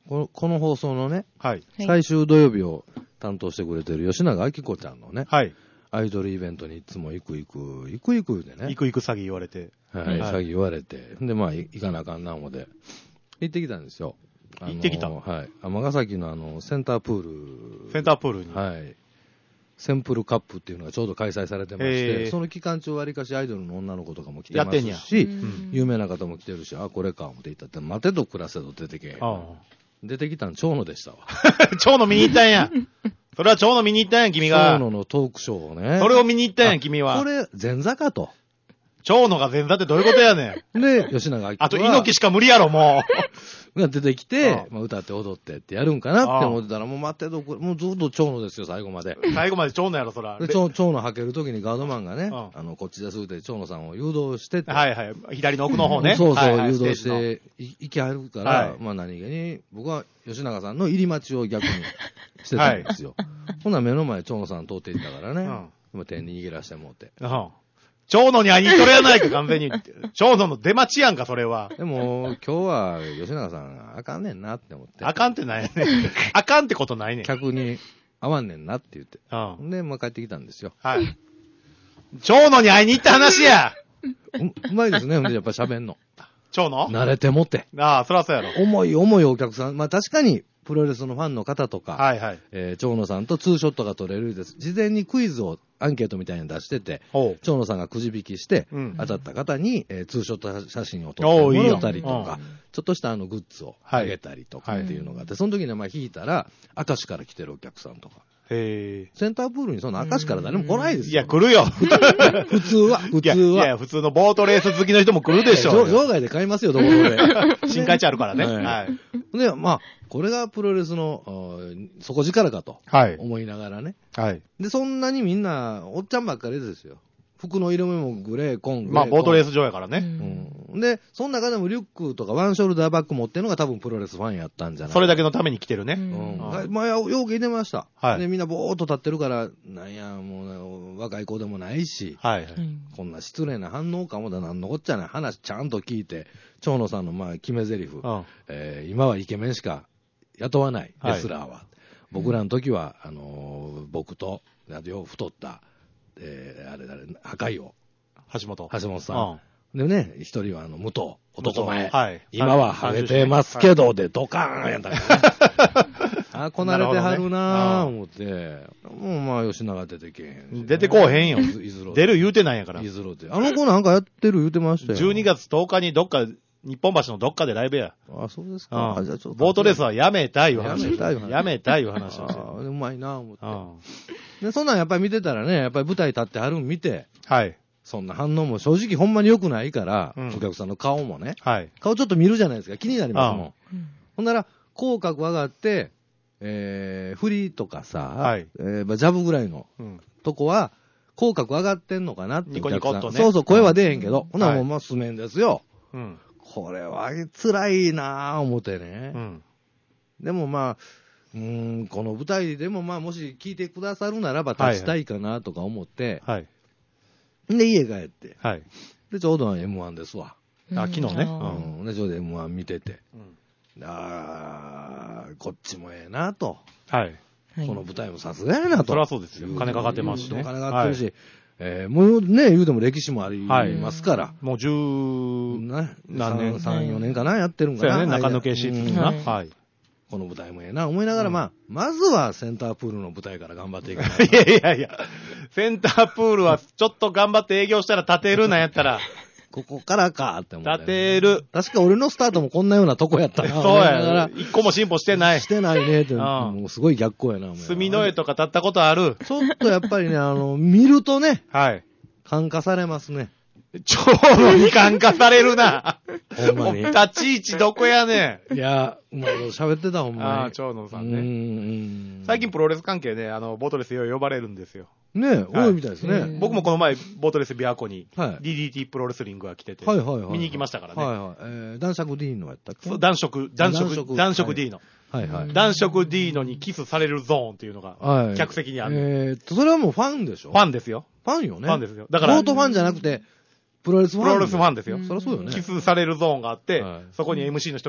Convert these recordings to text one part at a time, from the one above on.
この放送のね、 はい。 最終土曜日を担当してくれてる吉永明子ちゃんのね、 はい。 アイドルイベントにいつも行くでね。 行く詐欺言われて。 はい、詐欺言われて。で、まあ、行かなあかんな思で。行ってきたんですよ。 行ってきた？ はい。尼崎のセンタープールに。はい。センプルカップっていうのがちょうど開催されてまして、その期間中わりかしアイドルの女の子とかも来てますし、有名な方も来てるし、あ、これか思って行ったって、待てと暮らせと出てけ。出てきたん長野でしたわ。 長野見に行ったんや。それは長野見に行ったんや、君が。 長野のトークショーをね。 それを見に行ったんや、君は。 これ、前座かと。 長野が前座ってどういうことやねん。で、吉永明子は。 あと、猪木しか無理やろ、もう。が出てきて、まあ、歌って踊ってってやるんかなって思ってたら、もう待ってどこ、もうずっと長野ですよ、最後まで。 最後まで長野やろ、そら。 で、長野履けるときにガードマンがね、こっちですって長野さんを誘導してて。 はいはい。左の奥の方ね。 そうそう、誘導して行きはるから、まあ何気に、僕は吉永さんの入り待ちを逆にしてたんですよ。ほんなら目の前長野さん通っていったからね、今手に握らしてもうて。 長野に会いに行っとるやないか、完全に。長野の出待ちやんか、それは。 でも、今日は吉永さんあかんねんなって思って。 あかんってないね。あかんってことないねん。 客に会わんねんなって言って。で、まあ帰ってきたんですよ。 はい。長野に会いに行った話やうまいですね、ほんでやっぱ喋んの。 長野慣れてもって。 ああ、そらそうやろ。 重いお客さん。まあ確かに、プロレスのファンの方とか、はいはい。長野さんとツーショットが撮れるです。事前にクイズをアンケートみたいに出してて、長野さんがくじ引きして、当たった方に、ツーショット写真を撮ってもらったりとか、ちょっとしたグッズをあげたりとかっていうのがあって、その時にまあ引いたら、明石から来てるお客さんとか。センタープールにそんな明石から誰も来ないですよ。 いや、来るよ。 普通は。 いや、普通のボートレース好きの人も来るでしょ。 場外で買いますよ、どこで。 新海地あるからね。はい。 で、まあ、これがプロレスの底力かと思いながらね。はい。で、そんなにみんな、おっちゃんばっかりですよ。服の色目もグレー、紺、 まあ、ボートレース場やからね。 で、その中でもリュックとかワンショルダーバッグ持ってるのが多分プロレスファンやったんじゃないそれだけのために来てるね。 まあ、よう聞いてました。はい。で、みんなぼーっと立ってるから、なんや、もう、若い子でもないし、はい。こんな失礼な反応かもだ、なんのこっちゃない話ちゃんと聞いて、長野さんのまあ、決め台詞、今はイケメンしか雇わない、レスラーは。僕らの時は、僕と、太った、破壊王。 橋本さん。でね、一人は武藤、男前。はい。今はハゲてますけど、で、ドカーンやったからね。あ、こなれてはるなぁ、思って。もうまあ、吉永出てけへん。 出てこうへんよ。出る言うてないんやから。 いずろって。あの子なんかやってる言うてましたよ。 12月10日にどっか、日本橋のどっかでライブや。 あ、そうですか。 じゃあちょっと。ボートレースはやめたいいう話。やめたいいう話をして。 うまいなぁ、思って。で、そんなんやっぱり見てたらね、やっぱり舞台立ってはるん見て。はい。そんな反応も正直ほんまに良くないから、お客さんの顔もね。はい。顔ちょっと見るじゃないですか。気になりますもん。ほんなら、口角上がって、振りとかさ、はい。ジャブぐらいのとこは、口角上がってんのかなって。 ニコニコっとね。 そうそう、声は出へんけど。ほんならもうまあ、素面ですよ。うん。これは辛いなぁ、思ってね。うん。でもまあ、この舞台でもまあ、もし聞いてくださるならば立ちたいかなとか思って、はい。で、家帰って。はい。で、ちょうど M1 ですわ。 あ、昨日ね。 うん。で、ちょうど M1 見てて。こっちもええなと。はい。この舞台もさすがやなと。 そりゃそうですよ。金かかってますしね。 金かかってるし。もうね、言うても歴史もありますから。 もう10 何年 ?3、4年かなやってるんかな。 そうやね、中抜けシーズンな。はい。 この舞台もええな、思いながら、まずはセンタープールの舞台から頑張っていかない。 いや、センタープールはちょっと頑張って営業したら立てるなんやったら。 ここからかって思って。 立てる。 確か俺のスタートもこんなようなとこやったな。 そうや。一個も進歩してない。 してないねって。もうすごい逆光やな。 住の絵とか立ったことある。 ちょっとやっぱりね、見るとね。はい。感化されますね。 長野に感化されるな。 ほんまに。 立ち位置どこやねん。いや、喋ってたほんまに。 ああ、長野さんね。最近プロレス関係ね、ボートレス呼ばれるんですよ。 ねえ、多いみたいですね。 僕もこの前、ボートレス琵琶湖に、DDT プロレスリングが来てて、見に行きましたからね。 はいはい。男爵 D のやったっけ？ 男爵 D の。はいはい。男爵 D のにキスされるゾーンっていうのが、客席にある。 それはもうファンでしょ？ ファンですよ。 ファンよね。 ファンですよ。だから。 ボートファンじゃなくて、プロレスファン。 プロレスファンですよ。 そりゃそうよね。 キスされるゾーンがあって、そこに MC の人が、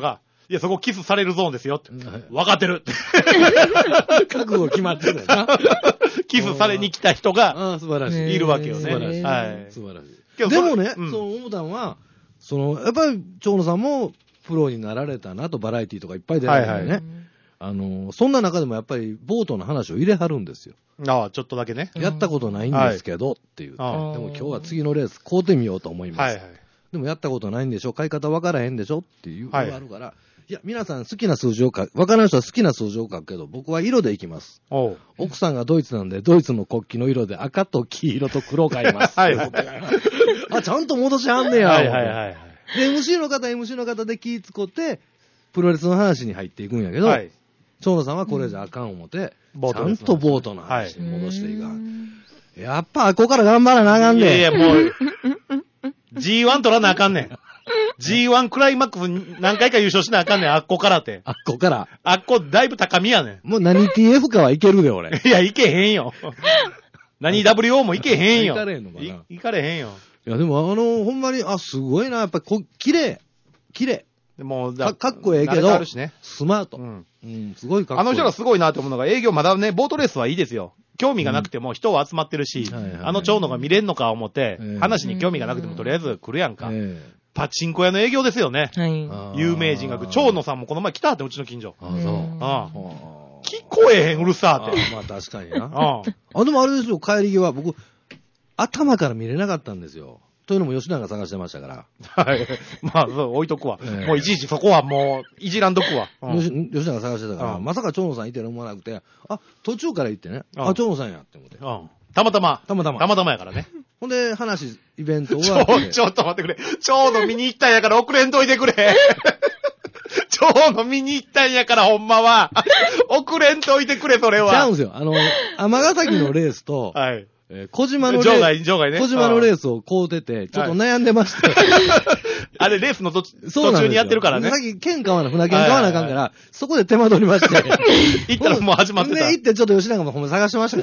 いや、そこキスされるゾーンですよって。分かってる覚悟決まってるよな。 キスされに来た人が、 素晴らしい。 いるわけよね。 素晴らしい。 はい。 素晴らしい。でもね、思ったのは、やっぱり、長野さんもプロになられたなと、バラエティとかいっぱい出られてね。そんな中でもやっぱり、ボートの話を入れはるんですよ。 ああ、ちょっとだけね。 やったことないんですけど、っていう。でも今日は次のレース、買うてみようと思います。はいはい。でもやったことないんでしょ、買い方分からへんでしょっていうのがあるから、いや、皆さん好きな数字を分からん人は好きな数字を書くけど、僕は色でいきます。奥さんがドイツなんで、ドイツの国旗の色で赤と黄色と黒を書います。はい。あ、ちゃんと戻しはんねや。はいはいはい。で、MC の方で気使って、プロレスの話に入っていくんやけど、長野さんはこれじゃあかん思って、ちゃんとボートの話に戻していかん。やっぱあっこから頑張らなあかんで。 いやいや、もう、G1 取らなあかんねん。G1 クライマックス何回か優勝しなあかんねん、あっこからって。 あっこから。 あっこだいぶ高みやねん。もう何 TF かはいけるで、俺。 いや、いけへんよ。何 WO もいけへんよ。 いかれへんのかな。 いかれへんよ。 いや、でもほんまに、すごいな。やっぱ綺麗。 でもかっこええけど、スマート。すごいかっこいい。 あの人がすごいなと思うのが、営業まだね、ボートレースはいいですよ。興味がなくても人は集まってるし、あの長野が見れんのか思って、話に興味がなくてもとりあえず来るやんか。パチンコ屋の営業ですよね。有名人が。長野さんもこの前来たって、うちの近所。そう。聞こえへん、うるさって。 まあ確かにな。でもあれですよ、帰り際、僕、頭から見れなかったんですよ。というのも吉永が探してましたから。 はい。まあ、そう、置いとくわ。もういちいちそこはもう、いじらんとくわ。 吉永が探してたから、まさか長野さんいてる思わなくて、途中から行ってね、長野さんやって思って。 たまたまやからね。 ほんで、イベントは。 ちょっと待ってくれ。長野見に行ったんやから遅れんといてくれ。長野見に行ったんやからほんまは。遅れんといてくれ、それは。 ちゃうんですよ。尼崎のレースと、はい。小島のレース。場外ね。 小島のレースを買うてて、ちょっと悩んでまして。 あれ、レースの途中にやってるからね。 さっき船買わなあかんから、そこで手間取りまして。 行ったらもう始まってた。 で、行ってちょっと吉永もほんま探してましたから、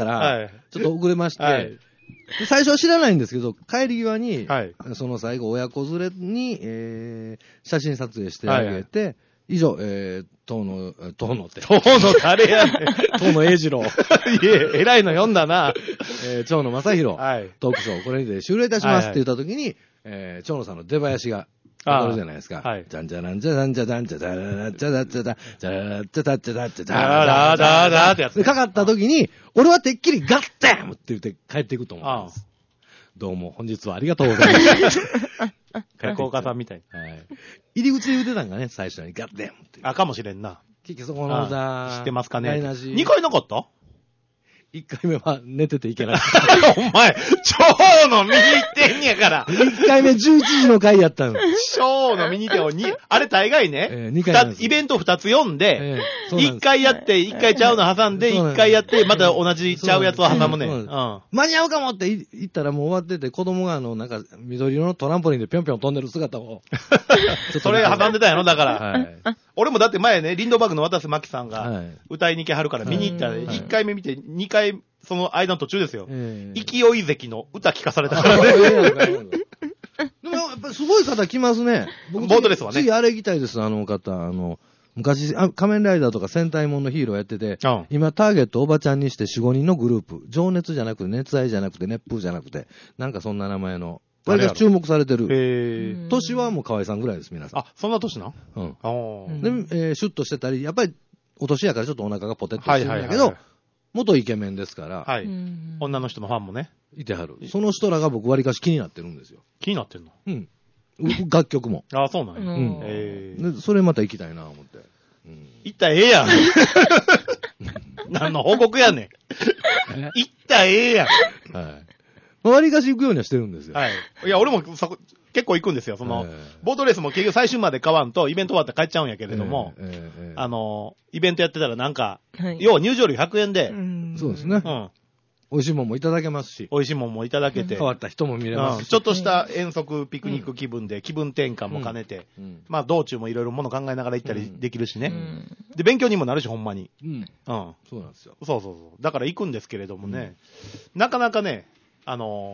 ちょっと遅れまして。最初は知らないんですけど、帰り際に、その最後、親子連れに、写真撮影してあげて、以上、当の誰やねん。 当の栄次郎。いえ、偉いの読んだな。 長野正弘、トークショー、これで終了いたしますって言った時に、長野さんの出囃子がかかるじゃないですか。じゃんじゃらんじゃらんじゃらんじゃらんじゃらんじゃらんじゃらんじゃらんじゃらんじゃらんじゃらんじゃらんってやつ。で、かかった時に、俺はてっきりガッテンって言って帰っていくと思うんです。どうも、本日はありがとうございました。 福岡さんみたい。 入り口で言うてたんがね、最初にガッテンって。 かもしれんな。 結局そこの知ってますかね。2回なかった ?1 回目は寝てていけない。 お前、超の見に行ってんやから。 1回目11時の回やったの。 超の見に行っても、あれ大概ね、イベント2つ読んで、1回やって、1回ちゃうの挟んで、1回やって、また同じちゃうやつを挟むね。 間に合うかもって言ったらもう終わってて、子供がなんか緑色のトランポリンでぴょんぴょん飛んでる姿を。 それ挟んでたんやろ、だから。俺もだって前ね、リンドバーグの渡瀬真希さんが歌いに来はるから見に行ったら、1回目見て、2回、その間の途中ですよ。勢い関の歌聞かされたからね。 でもやっぱりすごい方来ますね。 ボートレースはね。 次あれ行きたいです、あの方。昔、仮面ライダーとか戦隊もんのヒーローやってて、今ターゲットおばちゃんにして4、5人のグループ。情熱じゃなくて、熱愛じゃなくて、熱風じゃなくて、なんかそんな名前の。割が注目されてる。年はもう河合さんぐらいです、皆さん。 そんな年なうん。で、シュッとしてたり、やっぱりお年やからちょっとお腹がポテッとしてるんだけど、元イケメンですから。 はい。女の人のファンもね。 いてはる。その人らが僕割かし気になってるんですよ。 気になってんの？ うん。楽曲も。 そうなんや。 うん。それまた行きたいな、思って。 行ったらええやん。何の報告やねん。行ったらええやん。 はい。割かし行くようにはしてるんですよ。 はい。いや、俺も結構行くんですよ。ボートレースも結局最終まで買わんと、イベント終わって帰っちゃうんやけれども、イベントやってたらなんか、要は入場料100円で、 そうですね。美味しいもんもいただけますし。 美味しいもんもいただけて。 変わった人も見れますし。 ちょっとした遠足ピクニック気分で、気分転換も兼ねて、まあ道中もいろいろもの考えながら行ったりできるしね。で、勉強にもなるし、ほんまに。 そうなんですよ。 そう。だから行くんですけれどもね、なかなかね、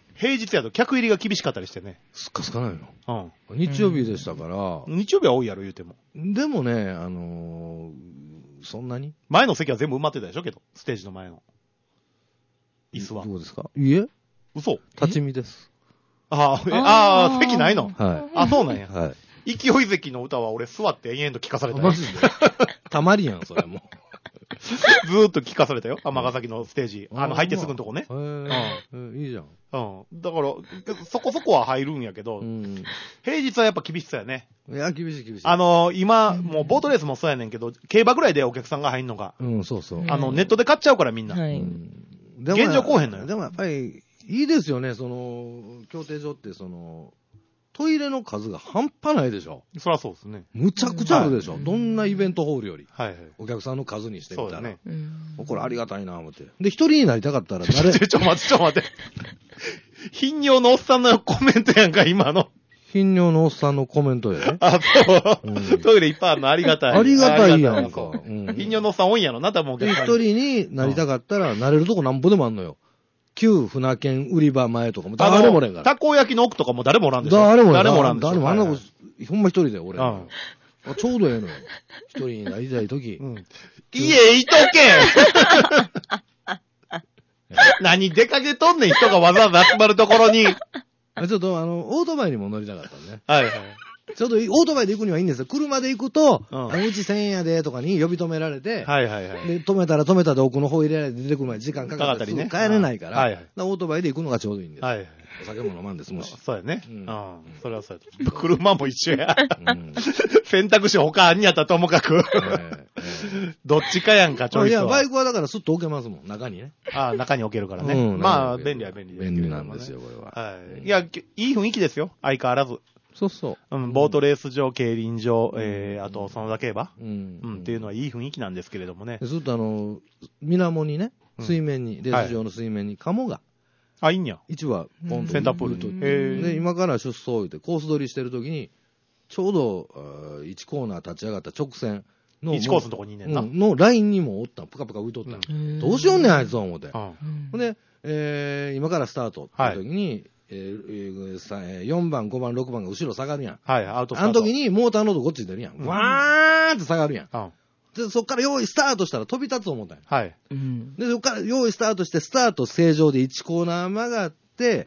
平日やと客入りが厳しかったりしてね。 すっかすかないの。うん。日曜日でしたから。 日曜日は多いやろ、言うても。 でもね、そんなに前の席は全部埋まってたでしょけど、ステージの前の。椅子は。 どうですか？いえ？ 嘘？ 立ち見です。 席ないの？ はい。 あ、そうなんや。 はい。 勢い関の歌は俺座って延々と聞かされたよ。 マジでたまりやん、それも。 ずーっと聞かされたよ。尼崎のステージ。入ってすぐのとこね。 いいじゃん。 だから、そこそこは入るんやけど、平日はやっぱ厳しさやね。 いや、厳しい。 今、もうボートレースもそうやねんけど、競馬ぐらいでお客さんが入んのが。 そうそう。 ネットで買っちゃうからみんな。現状こうへんのよ。 でもやっぱり、いいですよね、競艇場って、トイレの数が半端ないでしょ。 そりゃそうですね。 むちゃくちゃあるでしょ。どんなイベントホールより。 はい。 お客さんの数にしてみたら。 そうだね。 これありがたいな、思って。で、一人になりたかったら誰ちょっと待って。頻尿のおっさんのコメントやんか、今の。 頻尿のおっさんのコメントやね。 そう。トイレいっぱいあるのありがたい。 ありがたいやんか。 頻尿のおっさん多いんやろな、多分。 で、一人になりたかったら、なれるとこなんぼでもあんのよ。旧船券売り場前とかも誰もおれんから。 たこ焼きの奥とかも誰もおらんでしょ。 誰もおらん。 誰もおらんでしょ。 誰もあんなほんま一人で俺。ちょうどええのよ。一人になりたいとき。 家いとけ何出かけとんねん、人がわざわざ集まるところに。 ちょっとオートバイにも乗りたかったね。 はいはい。 ちょっとオートバイで行くにはいいんですよ。車で行くと、うち1000円やでとかに呼び止められて、 で、 止めたらで奥の方入れられて出てくるまで時間かかったりね。帰れないから、オートバイで行くのがちょうどいいんです。お酒も飲まんで済むし。 そうやね。それはそうや。車も一緒や。選択肢他あんにやったらともかく。どっちかやんか、ちょいと。いや、 バイクはだからスッと置けますもん、中にね。 中に置けるからね。まあ、便利は便利便利なんですよ、これは。 いや、いい雰囲気ですよ、相変わらず。 そう。 ボートレース場、競輪場、あと、園田競馬っていうのはいい雰囲気なんですけれどもね。 ずっと水面にね、水面に、レース場の水面にカモが。 いいんや。 1羽、ポンと。 センタープールと。 で、今から出走言って、コース取りしてるときに、ちょうど、1コーナー立ち上がった直線の。1コースのとこにいんねんな。 のラインにもおったん、ぷかぷか浮いとったん。どうしようねん、あいつは思って。ほんで、今からスタートって時に、4番、5番、6番が後ろ下がるやん。 アウトスタート。 あの時にモーターの音こっち出るやん。わーって下がるやん。で、そっから用意スタートしたら飛び立つと思ったんや。で、そっから用意スタートして、スタート正常で1コーナー曲がって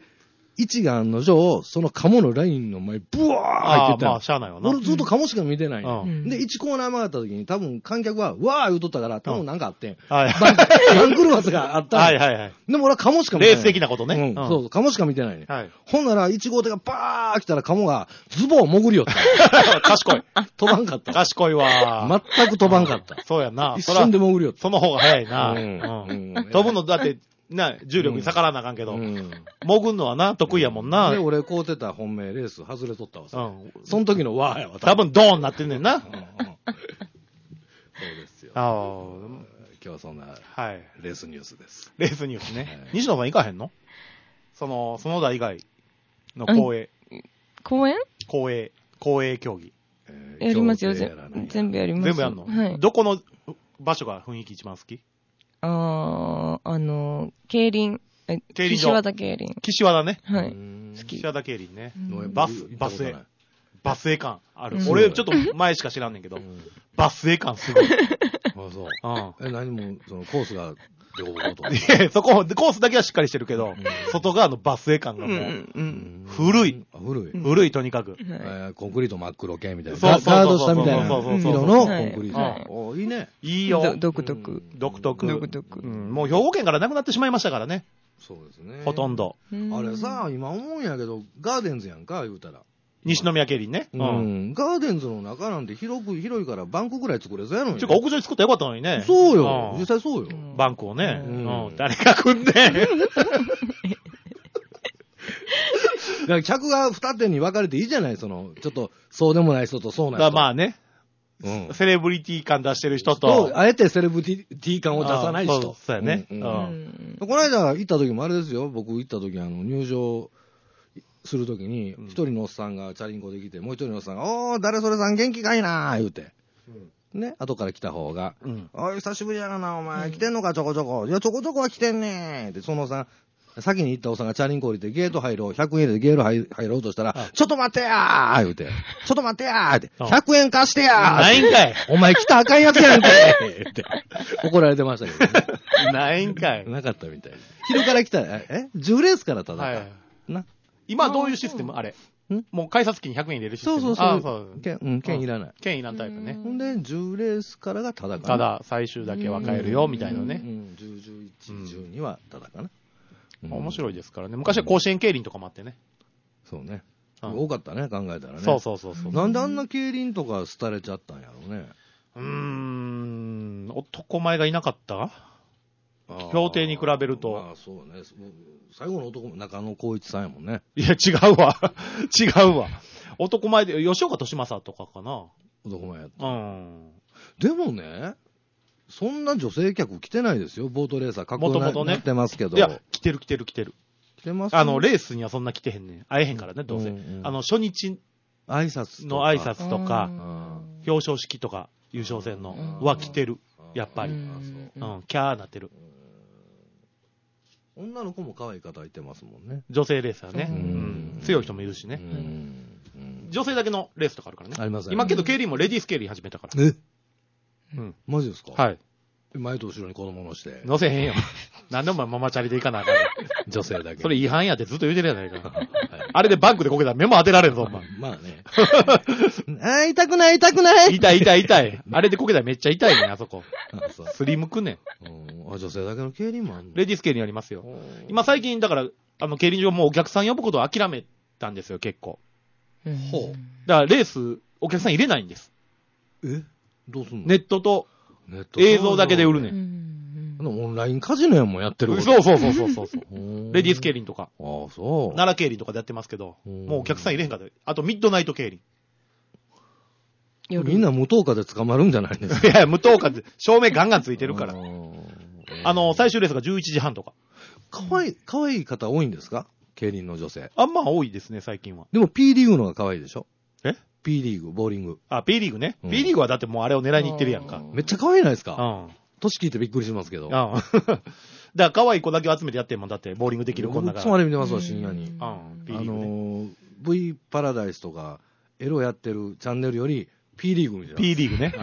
、1が案の定、そのカモのラインの前、ブワー入ってったしゃあないわな。 俺ずっとカモしか見てないの。で、1コーナー曲がった時に多分観客は、わー言うとったから、多分なんかあってん。バンクルバスがあったんでも俺はカモしか見てない。 レース的なことね。 そう、カモしか見てないね。ほんなら1号艇がバー来たらカモがズボン潜りよった。 賢い。 飛ばんかった。 賢いわ。 全く飛ばんかった。 そうやな。 一瞬で潜りよった。 その方が早いな。飛ぶのだって、重力に逆らわなあかんけど、潜んのはな、得意やもんな。 で、俺、こうてた本命レース外れとったわさ。その時のわーやわ。 多分ドーンなってんねんな。そうですよ。今日はそんな、レースニュースです。 レースニュースね。西野さん行かへんの？その他以外の公営。 公園？ 公営競技。 やりますよ、全部やります。 全部やんの？はい。どこの場所が雰囲気一番好き？ 競輪。岸和田競輪。 岸和田ね。 はい。 好き。岸和田競輪ね。バスエ感ある。俺ちょっと前しか知らんねんけど、バスエ感すごい。 そう。何も、コースが、両方と。 いや、そこ、コースだけはしっかりしてるけど、外側のバスエ感がもう、古い。古い、とにかく。 コンクリート真っ黒系みたいな。 ガードしたみたいな色のコンクリート。いいね。 いいよ。 独特。 もう兵庫県からなくなってしまいましたからね。 そうですね。 ほとんど。 あれさ、今思うんやけど、ガーデンズやんか、言うたら。 西宮競輪ね。 ガーデンズの中なんて広いからバンクぐらい作れそうやのに。 てか屋上に作ったらよかったのにね。 そうよ。実際そうよ。 バンクをね。誰が来んねん。 客が二手に分かれていいじゃない、ちょっと、そうでもない人とそうな人。 まあね。セレブリティ感出してる人と。 あえてセレブリティ感を出さない人。 そうやね。この間行った時もあれですよ。僕行った時入場する時に、一人のおっさんがチャリンコで来て、もう一人のおっさんが、おー、誰それさん元気かいなー言うて。ね、後から来た方が、おい、久しぶりやがな、お前、来てんのか、ちょこちょこ。いや、ちょこちょこは来てんねーって、そのおっさん、 先に行ったおっさんがチャリンコ降りてゲート入ろう、100円入れてゲート入ろうとしたら、ちょっと待ってやー言うて、ちょっと待ってやーって、100円貸してやーないんかいお前来たらあかんやつやんけって、怒られてましたけどね。 ないんかいなかったみたい。昼から来たら、10レースからただか。な。 今どういうシステムあれ。もう改札機に100円入れるシステム。 そうそうそう。券いらない。 券いらんタイプね。 ほんで、10レースからがただかな。 ただ、最終だけは買えるよ、みたいなね。 10、11、12はただかな。 面白いですからね。昔は甲子園競輪とかもあってね。 そうね。多かったね、考えたらね。 そう。 なんであんな競輪とか廃れちゃったんやろうね。 男前がいなかった競艇に比べると。 まあそうね。最後の男も中野光一さんやもんね。 いや、違うわ。違うわ。男前で、吉岡俊正とかかな。 男前やった。でもね、そんな女性客来てないですよ。ボートレーサー、格好なってますけど。 いや、来てる。来てます、 レースにはそんな来てへんねん。会えへんからね、どうせ。初日挨拶の挨拶とか、表彰式とか、優勝戦のは来てる。やっぱり。キャーなってる。 女の子も可愛い方いてますもんね。 女性レーサーね。強い人もいるしね。女性だけのレースとかあるからね。 ありますね。 今けど競輪もレディース競輪始めたから。 マジですか？ はい。 前と後ろに子供乗して。 乗せへんよ。なんでお前ママチャリで行かなあかんねん。女性だけ。 それ違反やってずっと言うてるやないか。あれでバッグでこけたら目も当てられるぞ、お前。 まあね。痛くない。痛い。あれでこけたらめっちゃ痛いねん、あそこ。すりむくねん。 女性だけの競輪もあるの？ レディース競輪ありますよ。今最近、だから、競輪場もうお客さん呼ぶことを諦めたんですよ、結構。 ほう。 だからレース、お客さん入れないんです。 どうすんの？ ネットと映像だけで売るねん。 オンラインカジノやもんやってる。 そう。レディース競輪とか。奈良競輪とかでやってますけど、もうお客さん入れへんかった。あとミッドナイト競輪。 みんな無灯火で捕まるんじゃないですか？ いや、無灯火で、照明ガンガンついてるから。最終レースが11時半とか。 可愛い方多いんですか？競輪の女性。 まあ多いですね、最近は。 でも P リーグのが可愛いでしょ？ P リーグ、ボーリング。 P リーグね。P リーグはだってもうあれを狙いに行ってるやんか。 めっちゃ可愛いないですか？年聞いてびっくりしますけど。 だから可愛い子だけ集めてやってんもん、だってボーリングできる子だから。 つまり見てますわ、深夜に。 P リーグね。 V パラダイスとか、エロやってるチャンネルより P リーグ見てます。 P リーグね。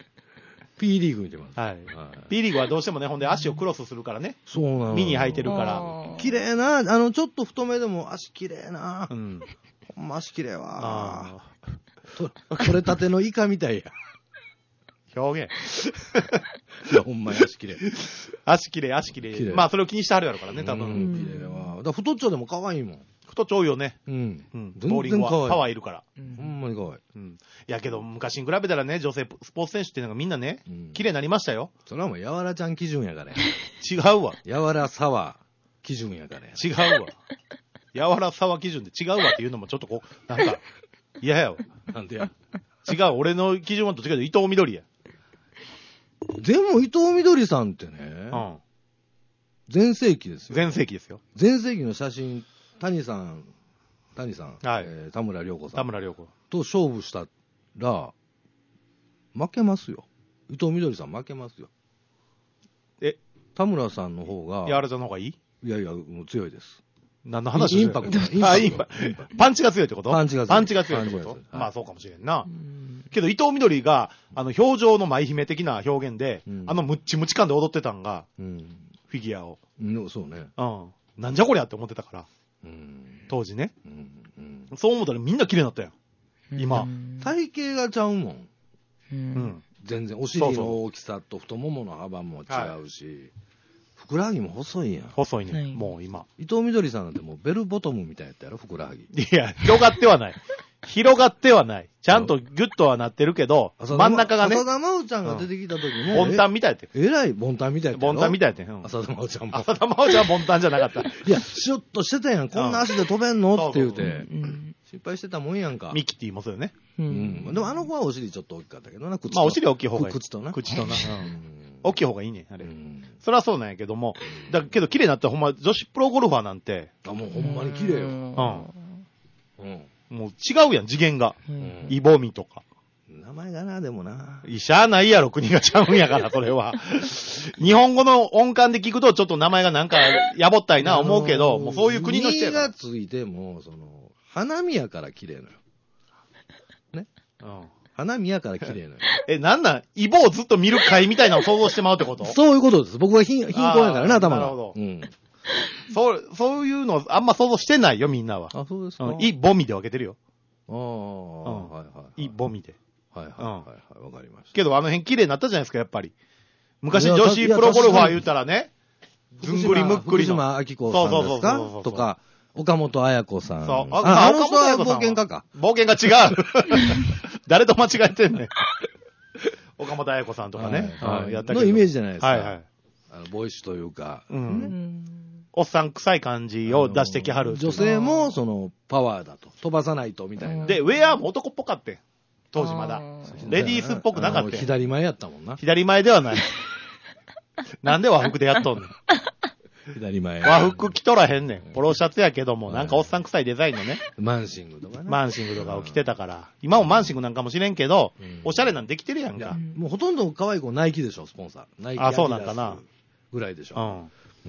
P リーグ見てます。 P リーグはどうしてもね、ほんで足をクロスするからね。 そうなの。 ミニ履いてるから。 綺麗な、ちょっと太めでも足綺麗な。ほんま足綺麗わ。取れたてのイカみたいや。 表現。 いや、ほんまに足綺麗。 足綺麗。まあ、それを気にしてはるやろからね、多分。 綺麗は。だから太っちょでも可愛いもん。 太っちょ多いよね。ボーリングはパワーいるから。 ほんまに可愛い。 いやけど、昔に比べたらね、女性スポーツ選手っていうのがみんなね、綺麗になりましたよ。 それはもう、やわらちゃん基準やからや。 違うわ。 やわらさわ基準やからや。 違うわ。やわらさわ基準で違うわっていうのもちょっとこう、なんか、嫌やわ。 なんでや。 違う、俺の基準はどっちかというと伊藤みどりや。 でも伊藤みどりさんってね、全盛期ですよ。 全盛期ですよ。 全盛期の写真、谷さん、田村涼子さんと勝負したら、負けますよ。伊藤みどりさん負けますよ。田村さんの方が。 やわらちゃんの方がいい？ いや、もう強いです。 何の話？ インパクト。 パンチが強いってこと？ パンチが強いってこと？まあそうかもしれんな。けど伊藤みどりが、表情の舞姫的な表現で、ムッチムチ感で踊ってたんが、フィギュアを。 そうね。 なんじゃこりゃって思ってたから。当時ね。そう思ったらみんな綺麗になったよ。今。 体型がちゃうもん。全然、お尻の大きさと太ももの幅も違うし、ふくらはぎも細いやん。 細いね、もう今。 伊藤みどりさんなんてもうベルボトムみたいやったやろ、ふくらはぎ。 いや、広がってはない。ちゃんとギュッとはなってるけど、真ん中がね。 浅田真央ちゃんが出てきた時も。 ボンタンみたいやって。 えらいボンタンみたいやった。 ボンタンみたいやって。 浅田真央ちゃんも。 浅田真央ちゃんはボンタンじゃなかった。いや、シュッとしてたやん。こんな足で飛べんのって言うて。心配してたもんやんか。 ミキティもそうよね。 でもあの子はお尻ちょっと大きかったけどな、 まあお尻は大きい方がいい。 口とな。 大きい方がいいね、あれ。それはそうなんやけども。だけど綺麗になったらほんま女子プロゴルファーなんて。 もうほんまに綺麗よ。 もう違うやん、次元が。イボミとか。 名前がな、でもな。 しゃあないやろ、国がちゃうんやから、それは。日本語の音感で聞くと、ちょっと名前がなんか、やぼったいな思うけど、もうそういう国の人やから。 がついても、花見やから綺麗のよ。ね。うん。花見やから綺麗のよ。 なんなんイボをずっと見る会みたいなのを想像してまうってこと？ そういうことです。僕は貧困やからな、頭が。なるほど。うん。 そういうの、あんま想像してないよ、みんなは。 あ、そうですか。 イボミで分けてるよ。 ああ、はいはい。 イボミで。 はいはいはい、わかりました。 けどあの辺綺麗になったじゃないですか、やっぱり。昔女子プロゴルファー言ったらね、ずんぐりむっくりの。 福島明子さんですかとか、岡本彩子さん。 そう。 あの人は冒険家か。 冒険家違う。誰と間違えてんねん。岡本彩子さんとかね。 やったけど。のイメージじゃないですか。 はいはい。 ボイスというか。 おっさん臭い感じを出してきはる。 女性もパワーだと。飛ばさないとみたいな。 で、ウェアも男っぽかってん。当時まだ。レディースっぽくなかった。 左前やったもんな。 左前ではない。なんで和服でやっとんねん。 左前。 和服着とらへんねん。ポロシャツやけども、なんかおっさん臭いデザインのね。 マンシングとかね。 マンシングとかを着てたから。今もマンシングなんかもしれんけど、おしゃれなんできてるやんか。 もうほとんど可愛い子ナイキでしょ、スポンサー。ナイキ。 あ、そうなんかな。 ぐらいでしょ。 うん。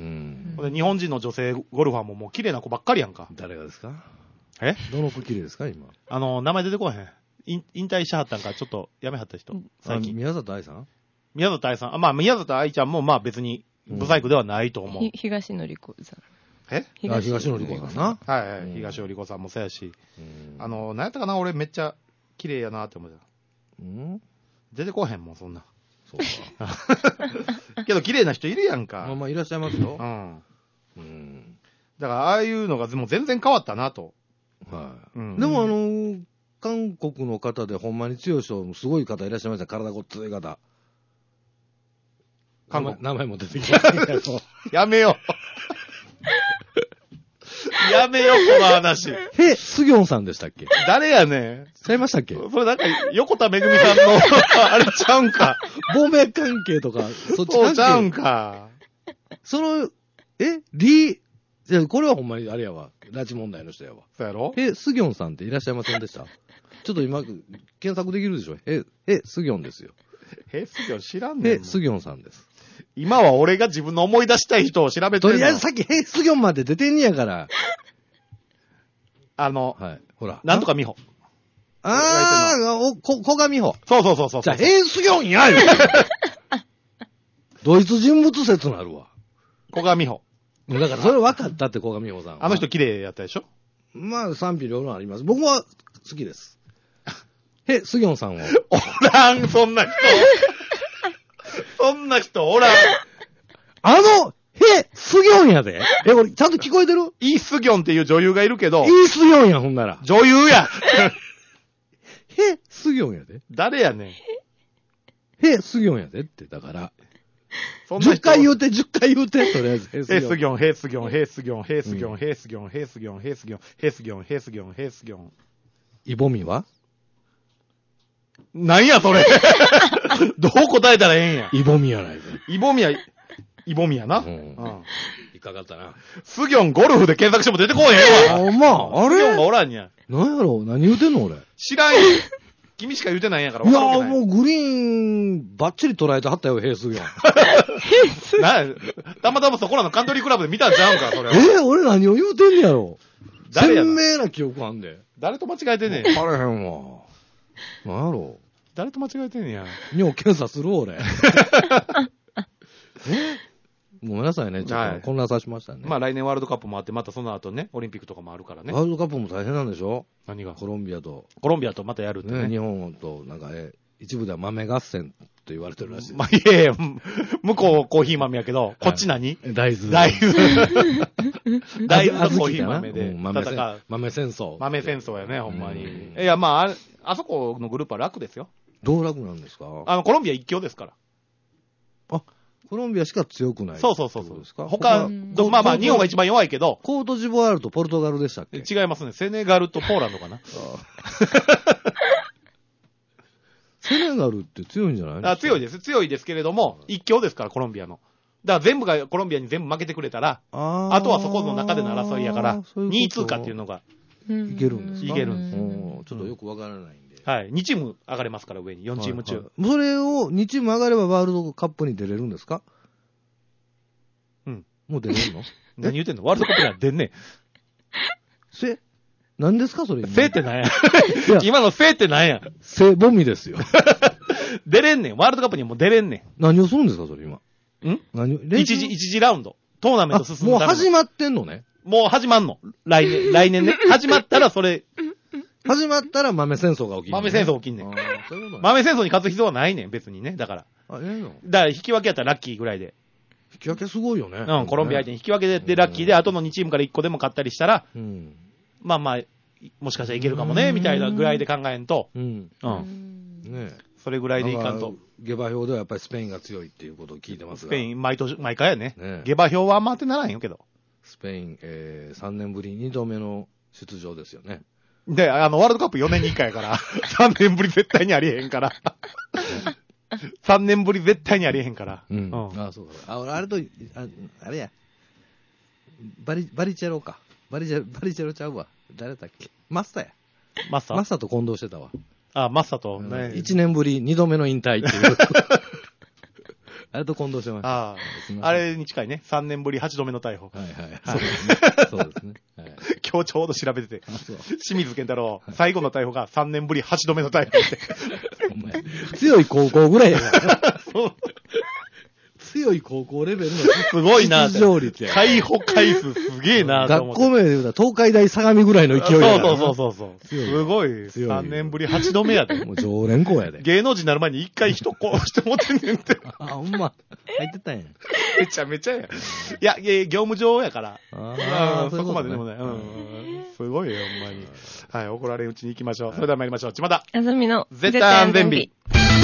日本人の女性ゴルファーももう綺麗な子ばっかりやんか。 誰がですか？ どの子綺麗ですか、今。 名前出てこへん。引退しはったんか、ちょっとやめはった人。最近。 宮里愛さん？ 宮里愛さん。まあ、宮里愛ちゃんもまあ別に、ブサイクではないと思う。 東野莉子さん。 東野莉子さんな。 はいはい。東野莉子さんもそうやし。なんやったかな、俺めっちゃ綺麗やなって思ってた。出てこへんもん、そんな。そうか。けど綺麗な人いるやんか。 まあいらっしゃいますよ。 だからああいうのがもう全然変わったなと。 はい。でも韓国の方でほんまに強い人、すごい方いらっしゃいました。体ごっつい方。韓国。名前も出てきましたけど。 やめよう。やめよう、この話。 スギョンさんでしたっけ？ 誰やねん。 ちゃいましたっけ？ それなんか、横田めぐみさんの、あれちゃうんか。 亡命関係とか、そっち関係。 そうちゃうんか。 じゃあこれはほんまにあれやわ。拉致問題の人やわ。 そうやろ？ スギョンさんっていらっしゃいませんでした？ちょっと今、検索できるでしょ？スギョンですよ。 スギョン知らんねん。 スギョンさんです。 今は俺が自分の思い出したい人を調べてる。 とりあえずさっきスギョンまで出てんねやから。 はい。ほら。なんとか美穂。 古賀美穂。 そう。 じゃあ、スギョンやよ。ドイツ人物説なるわ。 古賀美穂。 だからそれ分かったって古賀美穂さん。 あの人綺麗やったでしょ？ まあ、賛否両論あります。僕は好きです。スギョンさんを。 おらん、そんな人。そんな人おらん。 スギョンやで。これ、ちゃんと聞こえてる？ イ・スギョンっていう女優がいるけど。 イ・スギョンや、ほんなら。 女優や。 スギョンやで。 誰やねん。スギョンやでって、だから。10回言うて、とりあえず。 スギョン。 イボミは？ なんや、それ。どう答えたらええんや。 イボミやないか。 イボミやな。 引っかかったな。 スギョンゴルフで検索しても出てこへんわ。 まあ、あれ？ スギョンがおらんや。 なんやろ？何言うてんの俺。 知らんよ。君しか言うてないんやから。 いやーもうグリーン、バッチリ捉えてはったよ、スギョン。 たまたまそこらのカントリークラブで見たんちゃうんか、それは。 俺何を言うてんねやろ。 鮮明な記憶あんで。 誰と間違えてんねん。 分からへんわ。なんやろ。 誰と間違えてんねや。 尿検査する俺。ごめんなさいね。ちょっと混乱させましたね。 まあ来年ワールドカップもあって、またその後ね、オリンピックとかもあるからね。 ワールドカップも大変なんでしょ？ 何が？ コロンビアとまたやるってね。 日本と、なんか一部では豆合戦と言われてるらしい。 まあ、いやいや、向こうコーヒー豆やけど、こっち何？ 大豆。 大豆とコーヒー豆で戦う。 豆戦争。 豆戦争やね、ほんまに。いや、まあ、あそこのグループは楽ですよ。 どう楽なんですか？ コロンビア一強ですから。 コロンビアしか強くない。 そう。他、まあ、日本が一番弱いけど。 コートジボワールとポルトガルでしたっけ？ 違いますね。セネガルとポーランドかな。 セネガルって強いんじゃない？ 強いです。強いですけれども、一強ですから、コロンビアの。だから全部がコロンビアに全部負けてくれたら、あとはそこの中での争いやから、2位通過っていうのが。 いけるんですか？ いけるんです。 ちょっとよくわからないんで。 はい。2チーム上がれますから、上に。4チーム中。はいはい、 それを2チーム上がればワールドカップに出れるんですか？ うん。 もう出れるの？ 何言ってんの？ワールドカップには出んねん。 何ですかそれ。 って何や今のって何やボミですよ。 出れんねん。ワールドカップにも出れんねん。 何をするんですかそれ今。 一次ラウンド。トーナメント進むための。 もう始まってんのね。 もう始まんの。来年ね。始まったらそれ。 始まったら豆戦争が起きんねん、 豆戦争起きんねん。豆戦争に勝つ必要はないねん、別にね。だから。だから引き分けやったらラッキーぐらいで。 引き分けすごいよね。 うん、コロンビア相手に引き分けでラッキーで、後の2チームから1個でも勝ったりしたら、まあまあ、もしかしたらいけるかもね、みたいなぐらいで考えんと、ねそれぐらいでいかんと。 下馬評ではやっぱりスペインが強いっていうことを聞いてますが。 スペイン、毎回やね。下馬評はあんま当てならんよけど。 スペイン、3年ぶり2度目の出場ですよね。 で、ワールドカップ4年に1回やから、3年ぶり絶対にありえへんから。3年ぶり絶対にありえへんから。 あ、そうか。あれと、あれや。バリチェロか。バリチェロちゃうわ。誰だっけ？マッサや。マッサと混同してたわ。 あ、マッサとね。 1年ぶり2度目の引退っていう。あれと混同してました。 あれに近いね。3年ぶり8度目の逮捕。 はいはい。そうですね。そうですね。 今日ちょうど調べてて。清水健太郎、最後の逮捕が3年ぶり8度目の逮捕って。 強い高校ぐらいやから。強い高校レベルのすごいな。 出場率や。 逮捕回数すげえな。 学校名で言うたら東海大相模ぐらいの勢いやから。 そう。すごい。3年ぶり8度目やで。 もう常連校やで。 芸能人になる前に1回人して持ってんねんって。 あ、ほんま。入ってたんや。 めちゃめちゃや。いや、業務上やから。そこまででもない。すごいよ、ほんまに。はい、怒られんうちに行きましょう。それでは参りましょう。巷。 あさみの絶対安全日。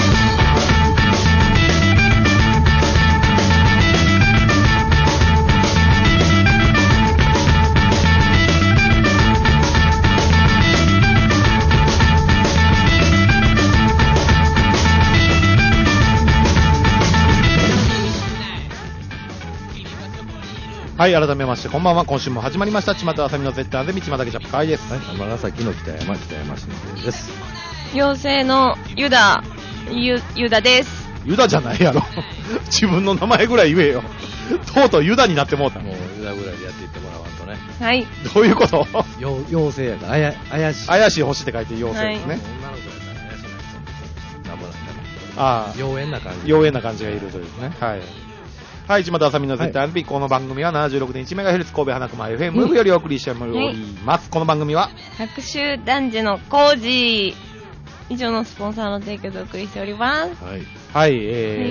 はい、改めまして、こんばんは。今週も始まりました。巷あさみの絶対安全日、巷ジャップ会です。 はい、尼崎の北山市のです。 妖精のユダです。 ユダじゃないやろ。自分の名前ぐらい言えよ。とうとうユダになってもうた。 もうユダぐらいでやっていってもらわんとね。 はい。 どういうこと？ 妖精やから、怪しい。 怪しい星って書いて妖精ですね。 女の子やったら怪しいな。 ああ。 妖艶な感じ。 妖艶な感じがいるというね。はい。はい、巷あさみの絶対安全日、この番組は 76.1MHz 神戸花熊 FM よりお送りしております。この番組は百秋男児の工事以上のスポンサーの提供でお送りしております。 はい、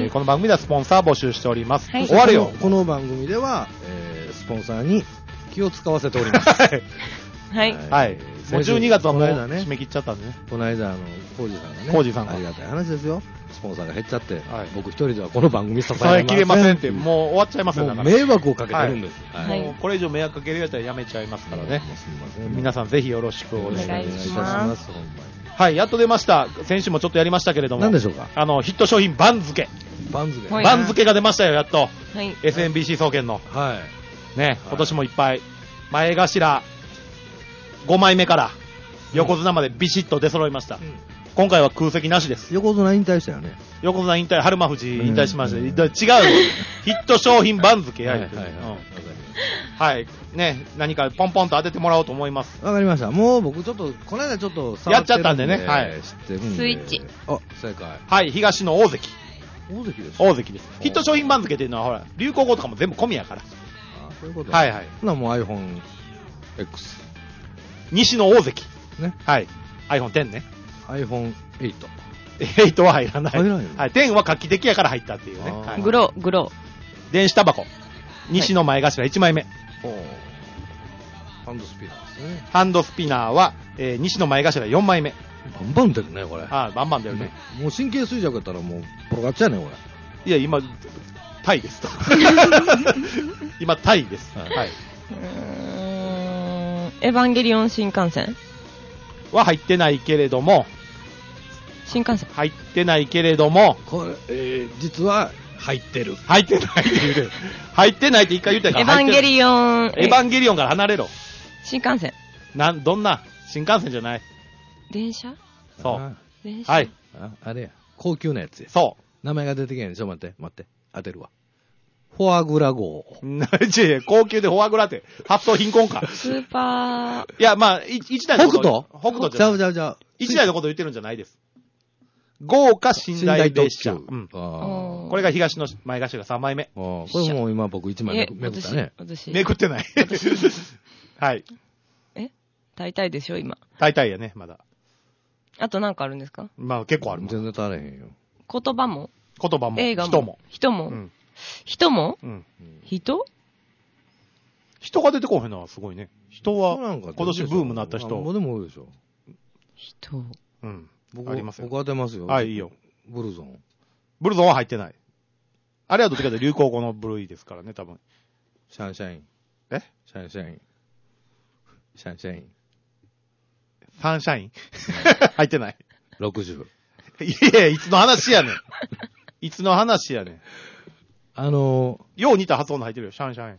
この番組ではスポンサー募集しております。終わるよ。 この番組では、スポンサーに気を使わせております。 はい。 はい。もう12月はもう締め切っちゃったんでね。 この間、コージさんがね。 コージさんが。 ありがたい話ですよ。スポンサーが減っちゃって、僕一人ではこの番組支えきれませんって、もう終わっちゃいますよ。 迷惑をかけてるんです。 もうこれ以上迷惑かけるやつはやめちゃいますからね。皆さんぜひよろしくお願いします。はい、やっと出ました。先週もちょっとやりましたけれども。 何でしょうか？ ヒット商品番付。番付が出ましたよ、やっと。SMBC 総研の。 はい。 ね、今年もいっぱい。前頭5枚目から横綱までビシッと出揃いました。今回は空席なしです。 横綱引退したよね。 横綱引退、春馬富士引退しました。違う。ヒット商品番付や。はい。ね、何かポンポンと当ててもらおうと思います。 わかりました。もう僕ちょっと、この間ちょっとやっちゃったんでね。はい。 スイッチ。 あ、正解。 はい、東の大関。 大関です。 大関です。ヒット商品番付っていうのは、ほら、流行語とかも全部込みやから。 あ、そういうこと。 はいはい。 ほなもう iPhone X。 西の大関。 ね。 はい。iPhone X ね。 iPhone 8。 8は入らない。 入らないはい。10は画期的やから入ったっていうね。 グロー。 電子タバコ。西の前頭1枚目。 ハンドスピナーですね。 ハンドスピナーは、西の前頭4枚目。 バンバン出るね、これ。 バンバン出るね。 もう神経衰弱やったらもう、ボロガッチやね、これ。 いや、今、タイですと。今、タイです。はい。 エヴァンゲリオン新幹線は入ってないけれども、 新幹線入ってないけれども、 これ、実は入ってる。 入ってないって言うて。入ってないって一回言ったから。 エヴァンゲリオン。 エヴァンゲリオンから離れろ。 新幹線。 どんな新幹線じゃない。 電車そう。 はい。 あれや。高級なやつや。 そう。 名前が出てけんねん。ちょっと待って。当てるわ。フォアグラ号。 高級でフォアグラって、発想貧困か。 スーパー。 いや、まあ、一台のこと。 北斗じゃう。 一台のこと言ってるんじゃないです。豪華寝台列車。うん。これが東の前頭3枚目。 これもう今僕1枚めくったね。 めくってない。はい。 大体でしょ、今。 大体やね、まだ。 あと何かあるんですか？ まあ結構ある。 全然足れへんよ。 言葉も映画も。 人も。人も？人が出てこへんのはすごいね。人は、今年ブームになった人。 でも多いでしょ。 人。 うん。 僕当てますよ。 はい、いいよ。 ブルゾン。 ブルゾンは入ってない。あれはどっちかというと流行語の部類ですからね、多分。 シャンシャイン。シャンシャイン。サンシャイン入ってない。 60。 いや、いつの話やねん。よう似た発音の入ってるよ、シャンシャイン。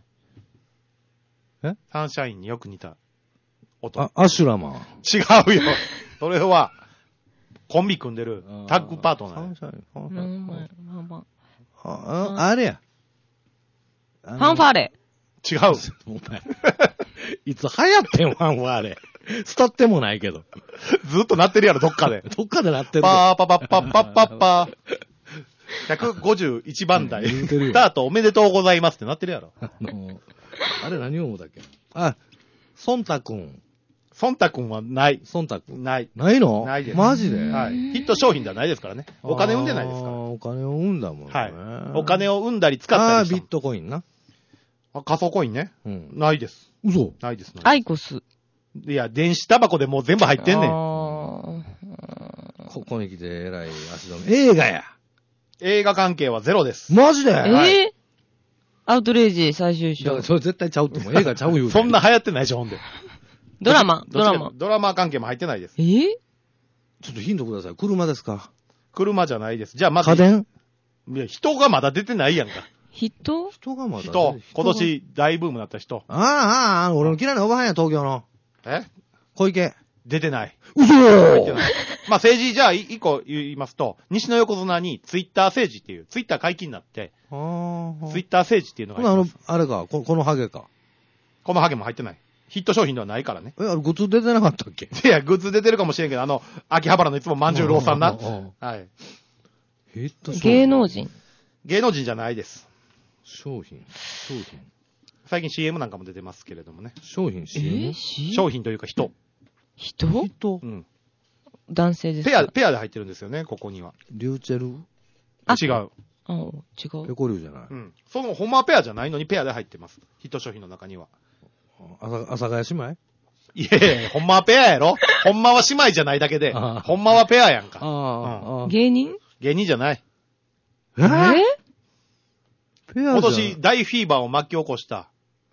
サンシャインによく似た音。 アシュラマン。 違うよ。それは、コンビ組んでるタッグパートナー。サンシャイン。 あれや。 ファンファーレ。 違う。 お前。いつ流行ってんファンファーレ。伝ってもないけど。 ずっと鳴ってるやろ、どっかで。 どっかで鳴ってる。 パーパパッパッパッパッパー。151番台。スタートおめでとうございますって鳴ってるやろ。 あれ何を思うだっけ？ソンタ君。 ソンタ君はない。 ソンタ君。 ない。 ないの？ ないです。 マジで？ はい。ヒット商品ではないですからね。お金生んでないですから。 お金を生んだもんね。 はい。お金を生んだり使ったりした。 ビットコインな。 仮想コインね。ないです。 嘘？ ないです。 アイコス。 いや、電子タバコでもう全部入ってんねん。 ここに来て偉い足止め。映画や。 映画関係はゼロです。 マジで？ アウトレイジ最終章。 それ絶対ちゃうっても映画ちゃうよ。 そんな流行ってないでしょ、ほんで。 ドラマ。 ドラマ関係も入ってないです。 ちょっとヒントください。車ですか？ 車じゃないです。じゃあまず。 家電？ いや、人がまだ出てないやんか。 人がまだ今年大ブームになった人。 俺の嫌いなおばはんや、東京の。小池。 出てない。 嘘ー。 まあ政治じゃあ一個言いますと、西の横綱にツイッター政治っていう、ツイッター解禁になって、ツイッター政治っていうのが入ってます。 あれか、このハゲか。 このハゲも入ってない。ヒット商品ではないからね。 グッズ出てなかったっけ？ いや、グッズ出てるかもしれんけど、秋葉原のいつもまんじゅうローさんな。はい。 ヒット商品。芸能人じゃないです。 商品。 最近 CM なんかも出てますけれどもね。 商品 CM？ 商品というか人。 人？ うん。 男性ですか？ ペアで入ってるんですよね、ここには。 リューチェル？ 違う。 違う。 ペコリュウじゃない。 うん。そのほんまはペアじゃないのにペアで入ってます。ヒット商品の中には。 阿佐ヶ谷姉妹？ いやほんまはペアやろ？ほんまは姉妹じゃないだけで、ほんまはペアやんか。 芸人じゃない。 ペア今年大フィーバーを巻き起こした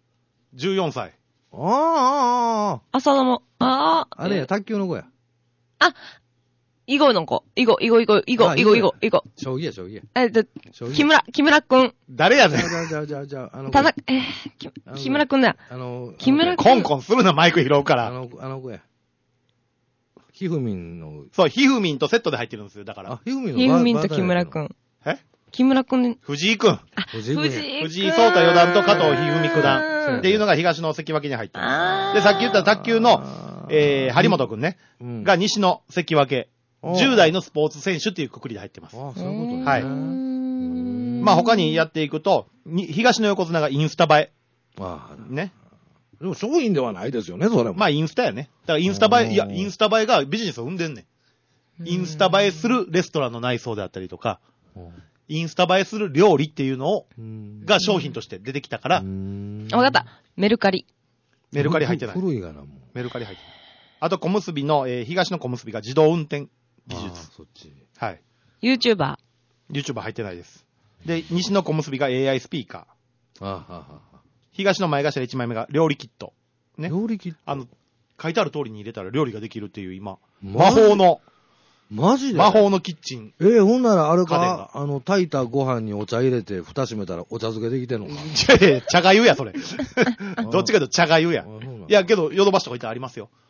14歳。 浅田も、 あれや、卓球の子や。 囲碁の子。囲碁。将棋や。 木村くん。 誰やねん。 じゃあ、 木村くんだ。木村くん。 コンコンするな、マイク拾うから。 あの子や。ひふみんの。 そう、ひふみんとセットで入ってるんですよ、だから。 ひふみんと木村くん。木村くん。 藤井くん。藤井聡太四段と加藤一二三九段。っていうのが東の関脇に入ってます。で、さっき言った卓球の、張本くんね。が西の関脇。10代のスポーツ選手っていうくくりで入ってます。 そういうことね。 はい。まあ他にやっていくと、東の横綱がインスタ映え。ね。 でも商品ではないですよね、それも。 まあインスタやね。だからインスタ映え、インスタ映えがビジネスを生んでんねん。インスタ映えするレストランの内装であったりとか、インスタ映えする料理っていうのが商品として出てきたから。 わかった。メルカリ入ってない。 古いがな、もう。 メルカリ入ってない。あと小結びの、東の小結びが自動運転技術。 そっち。 はい。 YouTuber 入ってないです。で、西の小結びが AI スピーカー。東の前頭1枚目が料理キット。ね。 料理キット？ 書いてある通りに入れたら料理ができるっていう今、魔法のキッチン。 ほんならあれか、炊いたご飯にお茶入れて蓋閉めたらお茶漬けできてんのか。 茶がゆや、それ。どっちかというと茶がゆや。いや、けど、ヨドバシとか行ったらありますよ。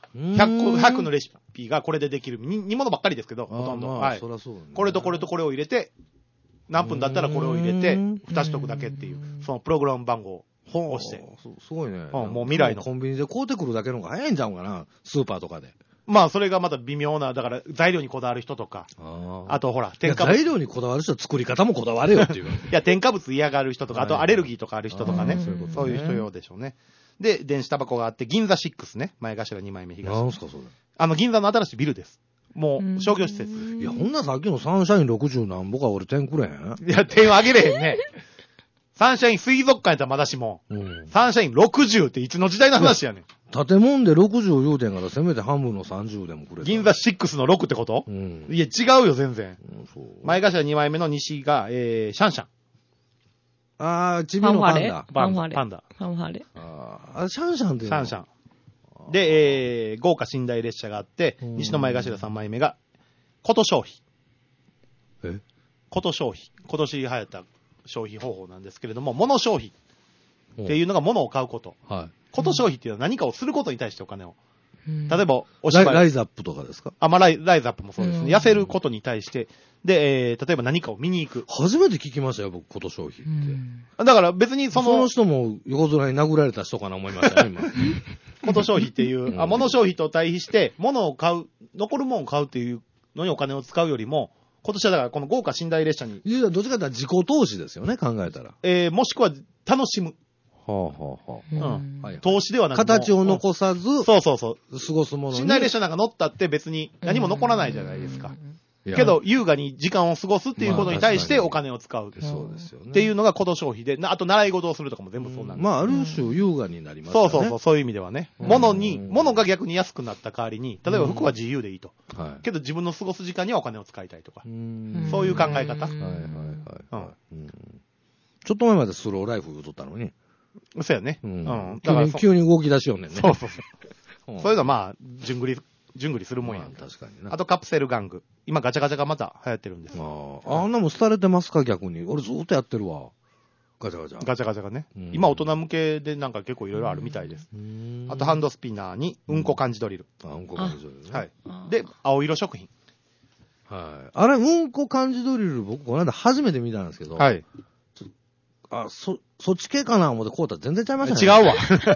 100のレシピがこれでできる。煮物ばっかりですけど、ほとんど。はい。 そりゃそうね。 これとこれとこれを入れて、何分だったらこれを入れて、蓋しとくだけっていう、そのプログラム番号を押して。 すごいね。 もう未来の。 コンビニで買うてくるだけの方が早いんちゃうかな、スーパーとかで。 まあ、それがまた微妙な、だから材料にこだわる人とか。あとほら、 添加物。材料にこだわる人は作り方もこだわれよっていう。いや、添加物嫌がる人とか、あとアレルギーとかある人とかね。そういう人用でしょうね。で、電子タバコがあって、銀座6ね。前頭2枚目東。 なんすか、それ。 銀座の新しいビルです。もう、商業施設。 いや、ほんなさっきのサンシャイン60なんぼか俺点くれへん？ いや、点あげれへんね。サンシャイン水族館やったらまだしも、サンシャイン60っていつの時代の話やねん。 建物で60言うてんから、せめて半分の30でもくれ。 銀座6の6ってこと？いや、違うよ、全然。前頭2枚目の西が、シャンシャン。 チビのパンダ。 パンダ。 ファンファレ。 シャンシャンってシャンシャン。で、豪華寝台列車があって、西の前頭3枚目が、こと消費。こと消費。今年流行った消費方法なんですけれども、物消費っていうのが物を買うこと。こと消費っていうのは何かをすることに対してお金を。例えば、お芝居。 ライズアップとかですか？ ライズアップもそうですね。痩せることに対して、で、例えば何かを見に行く。 初めて聞きましたよ、僕、こと消費って。 だから別にその人も横綱に殴られた人かな思いましたね、今。 こと消費っていう、物消費と対比して、物を買う、残るものを買うっていうのにお金を使うよりも、今年はだからこの豪華寝台列車に。 いや、どっちかというと自己投資ですよね、考えたら。 もしくは楽しむ。投資ではなくて。 形を残さず、 そう。過ごすものに。 寝台列車なんか乗ったって別に何も残らないじゃないですか。けど、優雅に時間を過ごすっていうことに対してお金を使う。 そうですよね。 っていうのがこと消費で、あと習い事をするとかも全部そうなんです。 ある種優雅になりますよね。 そういう意味ではね。物が逆に安くなった代わりに、例えば服は自由でいいと。けど自分の過ごす時間にはお金を使いたいとか。そういう考え方。 ちょっと前までスローライフ言うとったのに。 そうやね。 だから急に動き出しよんねんね。 そう。そういうのはまあ、順繰りするもんやん。 確かにな。 あとカプセル玩具。今ガチャガチャがまた流行ってるんです。 あんなもん廃れてますか、逆に。俺ずっとやってるわ。ガチャガチャ。 ガチャガチャがね。今大人向けでなんか結構いろいろあるみたいです。あとハンドスピナーにうんこ漢字ドリル。 うんこ漢字ドリル。 はい。で、青色食品。 はい。あれ、うんこ漢字ドリル僕この間初めて見たんですけど。 はい。 そっち系かな思ってこうたら全然ちゃいましたね。 違うわ。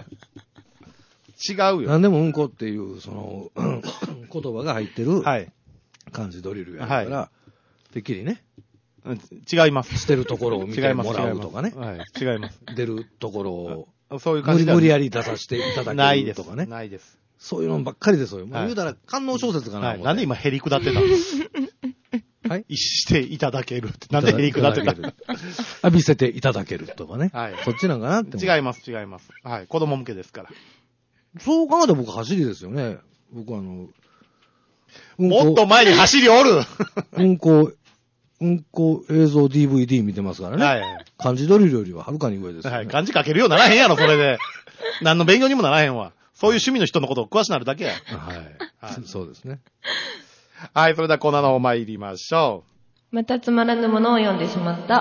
違うよ。 なんでもうんこっていう、その、言葉が入ってる、漢字ドリルやから、てっきりね。 違います。 捨てるところを見てもらうとかね。 違います。 出るところを、 そういう感じで。 無理やり出させていただけるとかね。 ないです。 そういうのばっかりですよ。言うたら、官能小説かな。 なんで今ヘリ下ってたの？はい。していただけるって。なんでヘリ下ってたの？ 浴びせていただけるとかね。そっちなんかなって。 違います。はい。子供向けですから。 そう考えたら僕走りですよね。僕もっと前に走りおるうんこ映像 DVD 見てますからね。漢字ドリルよりははるかに上ですよね。 漢字書けるようならへんやろ、それで。何の勉強にもならへんわ。そういう趣味の人のことを詳しなるだけや。 そうですね。 はい、それではコーナーの方参りましょう。またつまらぬものを読んでしまった。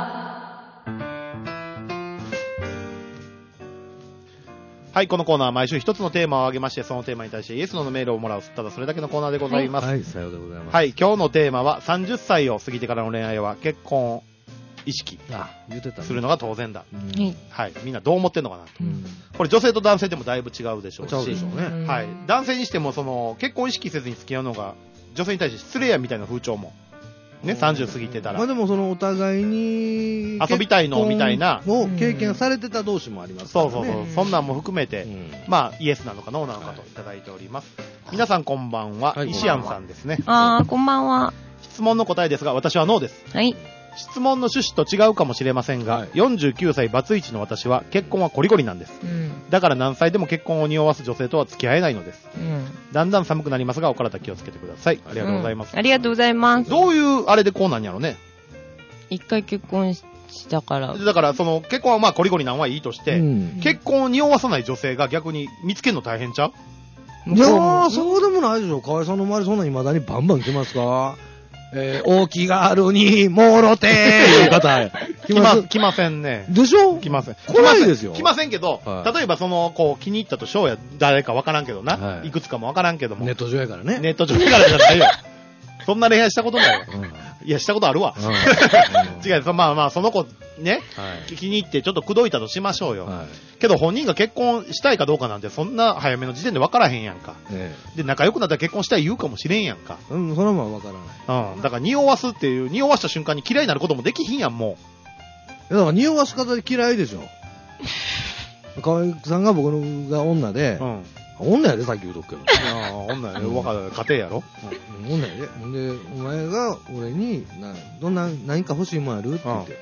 はい、このコーナーは毎週一つのテーマを挙げまして、そのテーマに対してイエス・ノーのメールをもらう、ただそれだけのコーナーでございます。 はい、さようでございます。 はい、今日のテーマは、30歳を過ぎてからの恋愛は結婚意識するのが当然だ。はい、みんなどう思ってんのかなと。これ女性と男性でもだいぶ違うでしょうし。 違うでしょうね。 はい、男性にしても、その、結婚意識せずに付き合うのが、女性に対して失礼やみたいな風潮も。ね、30過ぎてたら。 まあでもそのお互いに遊びたいのみたいなを経験されてた同士もありますからね。 そうそんなんも含めて、まあイエスなのかノーなのかといただいております。皆さんこんばんは、石庵さんですね。 こんばんは。 質問の答えですが、私はノーです。 はい。 質問の趣旨と違うかもしれませんが、49歳バツイチの私は結婚はコリコリなんです。だから何歳でも結婚を匂わす女性とは付き合えないのです。だんだん寒くなりますが、お体気をつけてください。ありがとうございます。 ありがとうございます。 どういうあれでこうなんやろね。 一回結婚したから。 だからその結婚はまあコリコリなんはいいとして、結婚を匂わさない女性が逆に見つけるの大変ちゃう？ いやー、そうでもないでしょ。河合さんの周りそんな未だにバンバン来ますか？大きがあるに、もろてーいう方。 来ませんね。 でしょ？ 来ません。 来ないですよ。 来ませんけど、例えばこう、気に入ったとしようや、誰かわからんけどな。いくつかもわからんけども。 ネット上やからね。 ネット上やからじゃないよ。そんな恋愛したことないよ。いや、したことあるわ。違う、まあまあ、その子、ね、気に入ってちょっと口説いたとしましょうよ。けど本人が結婚したいかどうかなんて、そんな早めの時点で分からへんやんか。で、仲良くなったら結婚したい言うかもしれんやんか。 それはまあ分からない。だから匂わすっていう、匂わした瞬間に嫌いになることもできひんやん、もう。だから匂わし方で嫌いでしょ。河合さんが僕が女で、女やで、さっき言うとくけど。 女やで、分かる。家庭やろ。 女やで。で、お前が俺に、何か欲しいもんあるって言って。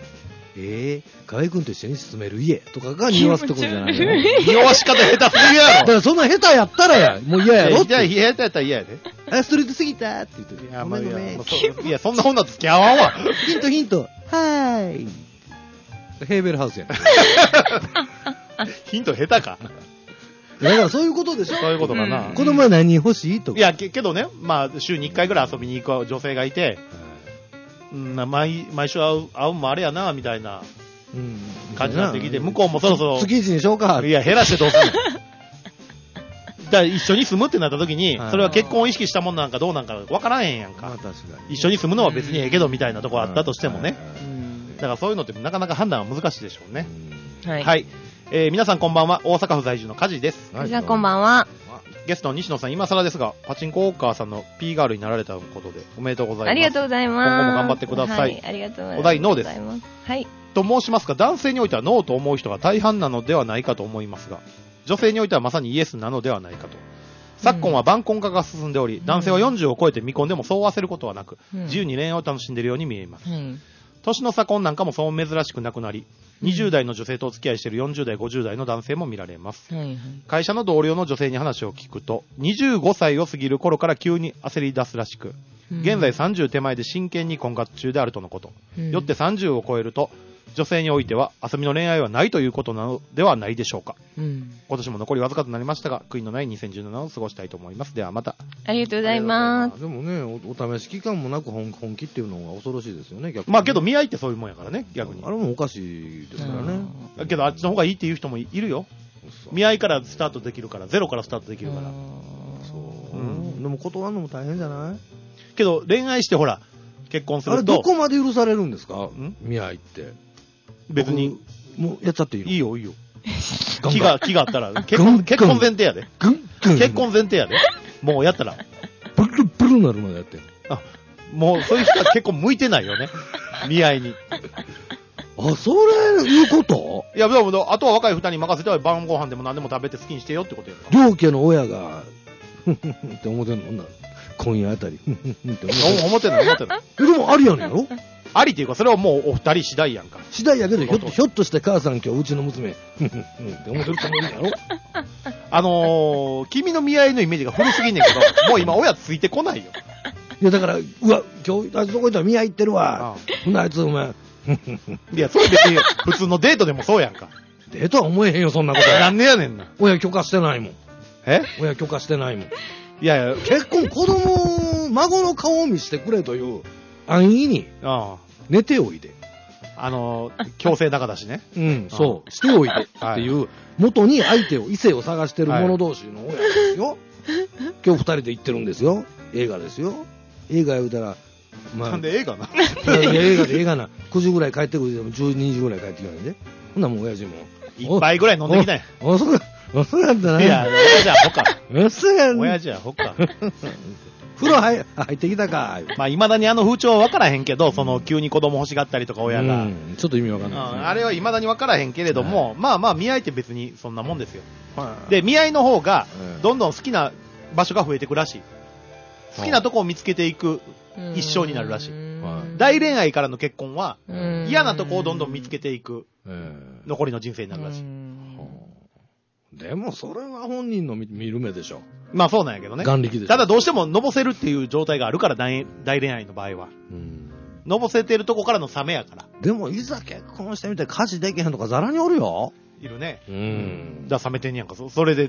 河合くんと一緒に住める家とかが匂わすってことじゃないの？ 匂わし方下手すぎやろ。 だからそんな下手やったらや、もう嫌やろって。 下手やったら嫌やで。 ストレートすぎたって言ってる。 いや、ごめん。いや、そんな女付き合わんわ。 ヒント。はーい。ヘーベルハウスやん。 ヒント下手か。 だからそういうことでしょ？ そういうことかな。 子供は何欲しいとか。 いや、けどね、まあ、週に1回ぐらい遊びに行く女性がいて、毎週会うもあれやな、みたいな感じになってきて、向こうもそろそろ。 月一にしようか。 いや、減らしてどうすんの？だから一緒に住むってなった時に、それは結婚を意識したもんなんかどうなんか分からへんやんか。 まあ確かに。 一緒に住むのは別にええけどみたいなところあったとしてもね。だからそういうのってなかなか判断は難しいでしょうね。はい。皆さんこんばんは。大阪府在住の梶です。 梶さんこんばんは。 ゲストの西野さん、今更ですが、パチンコウォーカーさんの P ガールになられたことでおめでとうございます。 ありがとうございます。 今後も頑張ってください。 はい、ありがとうございます。 お題ノーです。 はい。 と申しますが、男性においてはノーと思う人が大半なのではないかと思いますが、女性においてはまさにイエスなのではないかと。昨今は晩婚化が進んでおり、男性は40を超えて未婚でもそう焦ることはなく、自由に恋愛を楽しんでいるように見えます。年の差婚なんかもそう珍しくなくなり、20代の女性とお付き合いしている40代、50代の男性も見られます。会社の同僚の女性に話を聞くと、25歳を過ぎる頃から急に焦り出すらしく、現在30手前で真剣に婚活中であるとのこと。よって30を超えると、女性においては遊びの恋愛はないということなのではないでしょうか。今年も残りわずかとなりましたが、悔いのない2017を過ごしたいと思います。ではまた。 ありがとうございます。 でもね、お試し期間もなく本気っていうのが恐ろしいですよね、逆に。 まあけど見合いってそういうもんやからね、逆に。 あれもおかしいですからね。 だけどあっちの方がいいっていう人もいるよ。見合いからスタートできるから、ゼロからスタートできるから。 そう。でも断るのも大変じゃない？ けど恋愛してほら、結婚すると。 あれどこまで許されるんですか？見合いって。 別に。 もうやっちゃっていいの？ いいよ、いいよ。気があったら、結婚前提やで。結婚前提やで。もうやったら。 ブルブルなるまでやって。 もうそういう人は結構向いてないよね。見合いに。 それいうこと？ いや、でも、あとは若い二人に任せては晩ご飯でも何でも食べて好きにしてよってことやから。 両家の親が、って思ってんの？今夜あたり。 思ってない。 でもありやねんやろ？ ありっていうか、それはもうお二人次第やんか。 次第やけど、ひょっとして母さん今日うちの娘、って思ってるつもりやろ？君の見合いのイメージが古すぎんねんけど、もう今親ついてこないよ。 いや、だから、うわ、今日、そこ行ったら見合い行ってるわ。ほんなあいつ、お前。 いや、それ別に普通のデートでもそうやんか。 デートは思えへんよ、そんなこと。 なんでやねんな。 親許可してないもん。親許可してないもん。 いや、 結婚、子供、孫の顔を見せてくれという、安易に、寝ておいで。 強制仲だしね。 そう。しておいでっていう、元に相手を、異性を探してる者同士の親ですよ。今日二人で行ってるんですよ。映画ですよ。映画言うたら、 なんで映画な映画な。9時ぐらい帰ってくるでも12時ぐらい帰ってきないんで。ほんなもん親父も。 一杯ぐらい飲んできたんや。 遅かったな。 いや、親父はほか。 親父はほか。 風呂入ってきたか。 まあ、未だに風潮は分からへんけど、急に子供欲しがったりとか親が。 ちょっと意味分かんない。 あれは未だに分からへんけれども、まあ、見合いって別にそんなもんですよ。で、見合いの方が、どんどん好きな場所が増えてくらしい。好きなとこを見つけていく一生になるらしい。大恋愛からの結婚は、嫌なとこをどんどん見つけていく、残りの人生になるらしい。 でもそれは本人の見る目でしょ。 まあそうなんやけどね。 眼力でしょ。 ただどうしてものぼせるっていう状態があるから大恋愛の場合は。のぼせてるとこからの冷めやから。 でもいざ結婚してみて家事できへんとかザラにおるよ。 いるね。だから冷めてんやんか。それで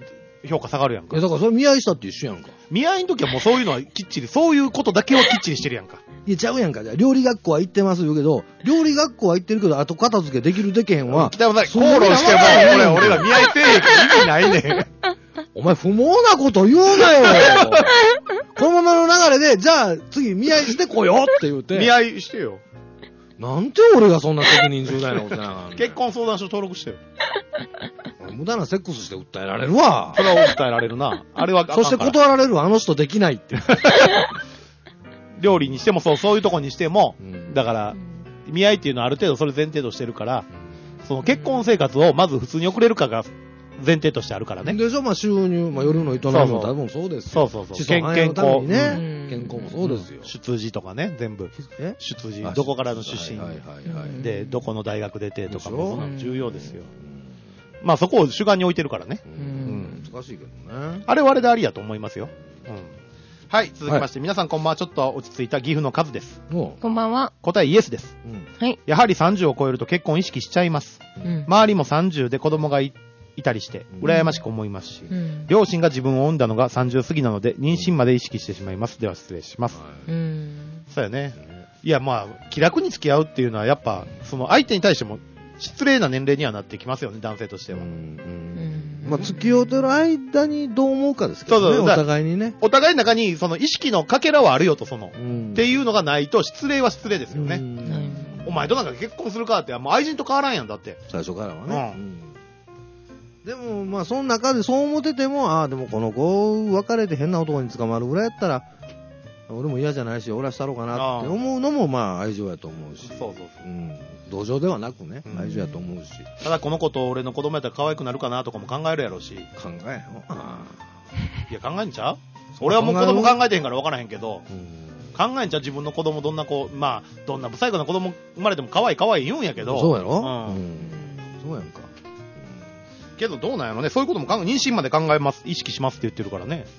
評価下がるやんか。 だからそれ見合いしたって一緒やんか。 見合いの時はもうそういうのはきっちり、そういうことだけはきっちりしてるやんか。 いや、ちゃうやんか。料理学校は行ってます言うけど、料理学校は行ってるけど、あと片付けできるでけへんは。 北山さん、口論しても、俺ら見合いせえへんから意味ないねん。 お前不毛なこと言うなよ。このままの流れで、じゃあ次見合いしてこようって言うて。 見合いしてよ。 なんて俺がそんな責任重大なことなの。 結婚相談所登録してよ。 無駄なセックスして訴えられるわ。 それは訴えられるな。あれはそして断られるわ。あの人できないって。 料理にしてもそういうとこにしても、だから、見合いっていうのはある程度それ前提としてるから、その結婚生活をまず普通に送れるかが前提としてあるからね。 でしょ、まあ収入、まあ夜の営みも多分そうですよ。そう。 健康にね。健康もそうですよ。 出自とかね、全部。出自、どこからの出身で、どこの大学出てとかもそんなの重要ですよ。まあそこを主眼に置いてるからね。 難しいけどね。 あれはあれでありやと思いますよ。はい、続きまして、皆さんこんばんは。ちょっと落ち着いた岐阜の数です。 こんばんは。 答えイエスです。 はい。 やはり30を超えると結婚意識しちゃいます。周りも30で子供がいたりして、羨ましく思いますし、両親が自分を産んだのが30過ぎなので、妊娠まで意識してしまいます。では失礼します。そうやね。いや、まあ、気楽に付き合うっていうのは、やっぱ、その相手に対しても、失礼な年齢にはなってきますよね、男性としては。 まあ、付き合うてる間にどう思うかですけどね、お互いにね。 お互いの中に、その意識のかけらはあるよと、っていうのがないと、失礼は失礼ですよね。お前となんか結婚するかって、もう愛人と変わらんやんだって。 最初からはね。でも、まあ、その中でそう思ってても、でもこの子、別れて変な男に捕まるぐらいやったら、俺も嫌じゃないし、俺はしたろうかなって思うのも、まあ、愛情やと思うし。 そう。 同情ではなくね、愛情やと思うし。 ただ、この子と俺の子供やったら可愛くなるかなとかも考えるやろうし。 考えよ。 いや、考えんちゃう？俺はもう子供考えてへんから分からへんけど、考えんちゃう？自分の子供どんな子、まあ、どんな不細工な子供生まれても可愛い言うんやけど。 そうやろ？そうやんか。 けどどうなんやろね。そういうことも妊娠まで考えます、意識しますって言ってるからね。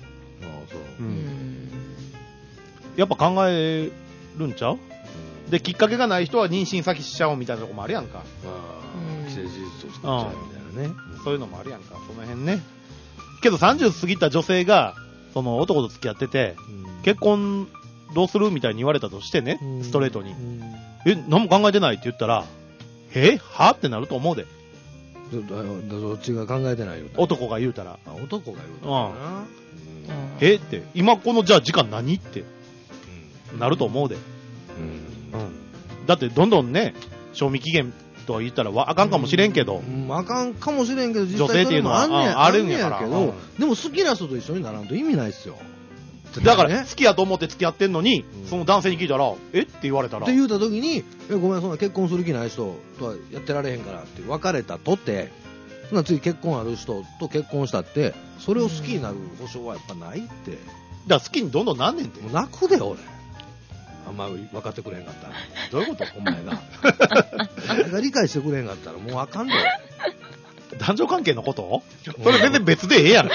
やっぱ考えるんちゃう？で、きっかけがない人は妊娠先しちゃおうみたいなとこもあるやんか。 既成事実を作っちゃうみたいなね。 そういうのもあるやんか、その辺ね。けど30過ぎた女性が、その男と付き合ってて、結婚どうするみたいに言われたとしてね、ストレートに。何も考えてないって言ったら、はってなると思うで。 どっちが考えてないよ。 男が言うたら。 男が言うたらな。 って、今このじゃあ時間何って、なると思うで。だってどんどんね、賞味期限とは言ったらあかんかもしれんけど。 あかんかもしれんけど、 実際それもあるんやから。 でも好きな人と一緒にならんと意味ないっすよ。 だから、好きやと思って付き合ってんのに、その男性に聞いたら、って言われたら。 って言うた時に、ごめん、そんな結婚する気ない人とはやってられへんからって別れたとって、そんな次結婚ある人と結婚したって、それを好きになる保証はやっぱないって。 だから好きにどんどんなんねんって。 もう泣くで、俺。あんま分かってくれへんかったら。どういうことお前が。お前が理解してくれへんかったらもうあかんで。 男女関係のことそれ全然別でええやん。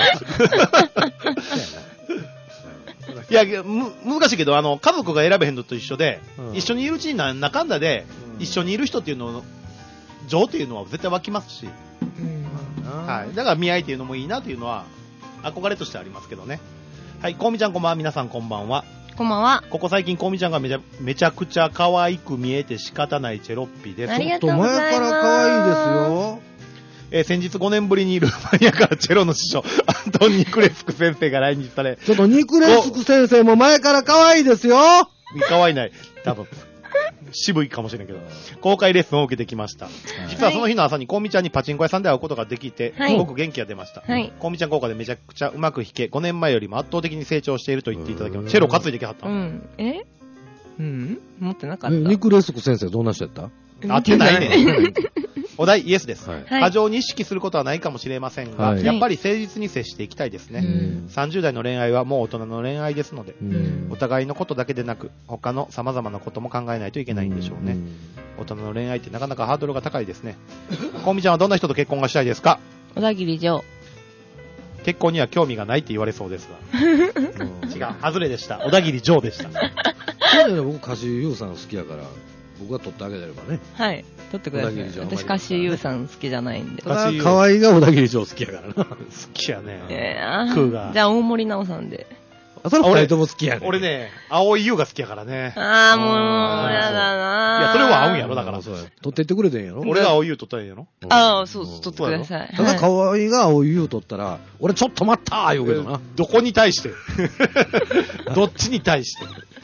いや、難しいけど、家族が選べへんのと一緒で、一緒にいるうちになんだかんだで、一緒にいる人っていうの、情っていうのは絶対湧きますし、はい。だから見合いっていうのもいいなというのは、憧れとしてありますけどね。はい、こうみちゃんこんばんは、皆さんこんばんは。 こんばんは。 ここ最近こうみちゃんがめちゃくちゃ可愛く見えて仕方ないチェロッピです。 ありがとうございます。 前から可愛いですよ。 先日5年ぶりにルーマニアからチェロの師匠、アントン・ニクレスク先生が来日され。 ちょっとニクレスク先生も前から可愛いですよ。 可愛いない。多分。渋いかもしれんけど。公開レッスンを受けてきました。実はその日の朝にコウミちゃんにパチンコ屋さんで会うことができて、すごく元気が出ました。コウミちゃん効果でめちゃくちゃうまく弾け、5年前よりも圧倒的に成長していると言っていただきます。チェロ担いできはった。 持ってなかった。 ニクレスク先生どんな人やった？ 合ってないね。お題イエスです。過剰に意識することはないかもしれませんが、やっぱり誠実に接していきたいですね。30代の恋愛はもう大人の恋愛ですので、お互いのことだけでなく、他の様々なことも考えないといけないんでしょうね。大人の恋愛ってなかなかハードルが高いですね。コウミちゃんはどんな人と結婚がしたいですか？ 小田切城。 結婚には興味がないって言われそうですが。違う、外れでした。小田切城でした。 僕、梶優さん好きやから、 僕が撮ってあげればね。 はい。撮ってください。私、カシーユーさん好きじゃないんで。 ただ、河合が小田切城好きやからな。 好きやね。 クーが。じゃあ、大森直さんで。 それ二人とも好きやね。 俺ね、青井優が好きやからね。 もう、やだな。 いや、それは合うんやろ、だから。 そうや。撮ってってくれてんやろ。 俺が青井優撮ったらええんやろ。 そう、撮ってください。 ただ、河合が青井優撮ったら、俺ちょっと待ったー言うけどな。 どこに対してどっちに対して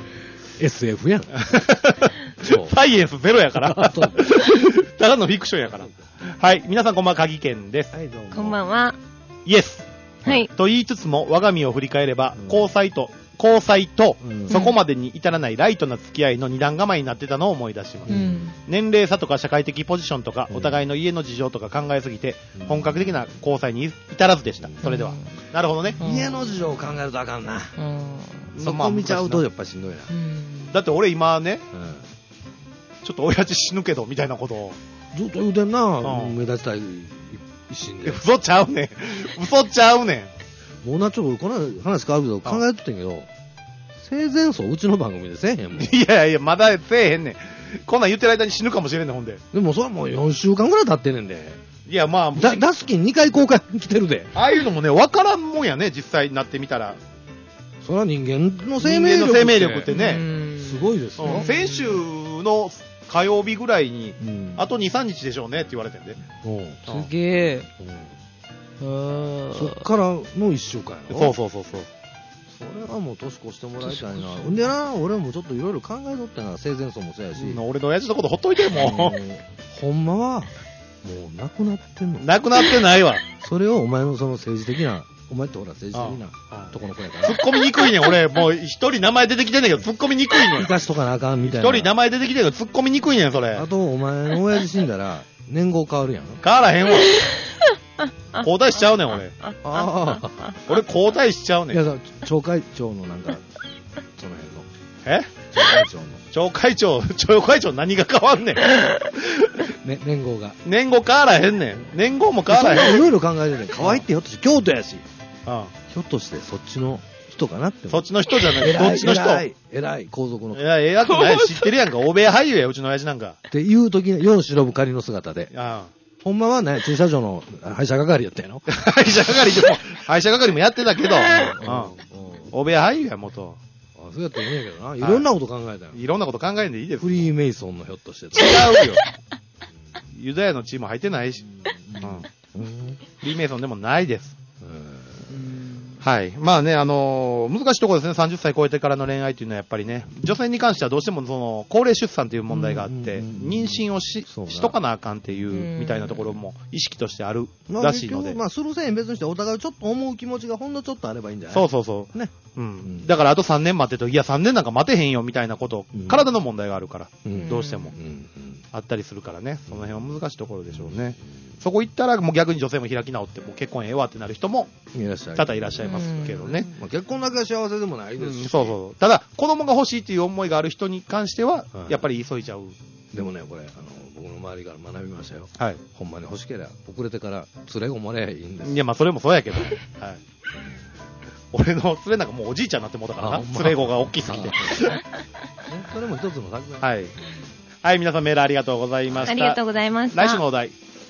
SF やん。 サイエンスゼロやから。ただのフィクションやから。はい、皆さんこんばんは、鍵健です。はい、 どうも。こんばんは。 イエス。 はい。 と言いつつも、我が身を振り返れば、交際と、そこまでに至らないライトな付き合いの二段構えになってたのを思い出します。年齢差とか社会的ポジションとか、お互いの家の事情とか考えすぎて、本格的な交際に至らずでした。それでは。なるほどね。 家の事情を考えるとあかんな。そこ見ちゃうとやっぱしんどいな。 だって俺今ね、ちょっと親父死ぬけど、みたいなことを。 ずっと言うてんな、目立ちたい一心で。 嘘ちゃうねん。嘘ちゃうねん。もうな、ちょっとこの話変わるけど、考えとってんけど、生前葬うちの番組でせえへんもん。 いやいや、まだせえへんねん。こんなん言ってる間に死ぬかもしれんねん、ほんで。 でもそれはもう4週間ぐらい経ってんねんで。 いや、まあ、 ダスキン2回公開来てるで。 ああいうのもね、わからんもんやね、実際になってみたら。 それは人間の生命力ってね、 すごいですよ。 先週の火曜日ぐらいに、あと2、3日でしょうねって言われてんで。 すげえ。 そっからの1週間やろ。そう。それはもう年越してもらいたいな。んでな、俺もちょっといろいろ考えとってな、生前葬もそうやし。 俺の親父のことほっといてもう。ほんまは、もう亡くなってんの。 亡くなってないわ。 それをお前のその政治的な、お前ってほら政治的なとこの子やから。 突っ込みにくいねん、俺。もう一人名前出てきてんねんけど、突っ込みにくいねん。 生かしとかなあかんみたいな。 一人名前出てきてんけど、突っ込みにくいねん、それ。 あと、お前の親父死んだら、年号変わるやん。 変わらへんわ。交代しちゃうねん、俺。俺交代しちゃうねん。 いや、町会長のなんか、その辺の。町会長何が変わんねん。 年号が。 年号変わらへんねん。年号も変わらへん。 いろいろ考えてね、河合ってひょっとして京都やし。ひょっとしてそっちの人かなって。 そっちの人じゃない。どっちの人。 偉い、皇族の。 いや、偉くない。知ってるやんか。欧米俳優や、うちの親父なんか。 っていう時に、世を忍ぶ仮の姿で。ほんまはね、駐車場の廃車係やったやろ。 廃車係もやってたけど、欧米俳優や、元。 そうやって言うんやけどな。いろんなこと考えたよ。 いろんなこと考えんでいいです。 フリーメイソンのひょっとして。 違うよ。ユダヤの血も入ってないし。フリーメイソンでもないです。はい。まあね、難しいところですね。30歳超えてからの恋愛というのはやっぱりね、女性に関してはどうしてもその、高齢出産という問題があって、妊娠をしとかなあかんっていう、みたいなところも意識としてあるらしいので。 まあ、するせん別にしてお互いちょっと思う気持ちがほんのちょっとあればいいんじゃない？ そう。 ね。 だからあと3年待ってと、いや3年なんか待てへんよみたいなこと、体の問題があるから、どうしても。あったりするからね、その辺は難しいところでしょうね。そこ行ったらもう逆に女性も開き直ってもう結婚ええわってなる人も多々いらっしゃいますけどね。 結婚だけは幸せでもないですし。 そう。ただ子供が欲しいっていう思いがある人に関してはやっぱり急いじゃう。 でもね、これ僕の周りから学びましたよ。 はい。 ほんまに欲しければ遅れてから連れ子もれいいんです。 いやまあそれもそうやけど。はい。俺の連れなんかもうおじいちゃんになってもうたからな。連れ子が大きすぎて。 それも一つの作品。 はい。はい、皆さんメールありがとうございました。 ありがとうございました。 来週のお題。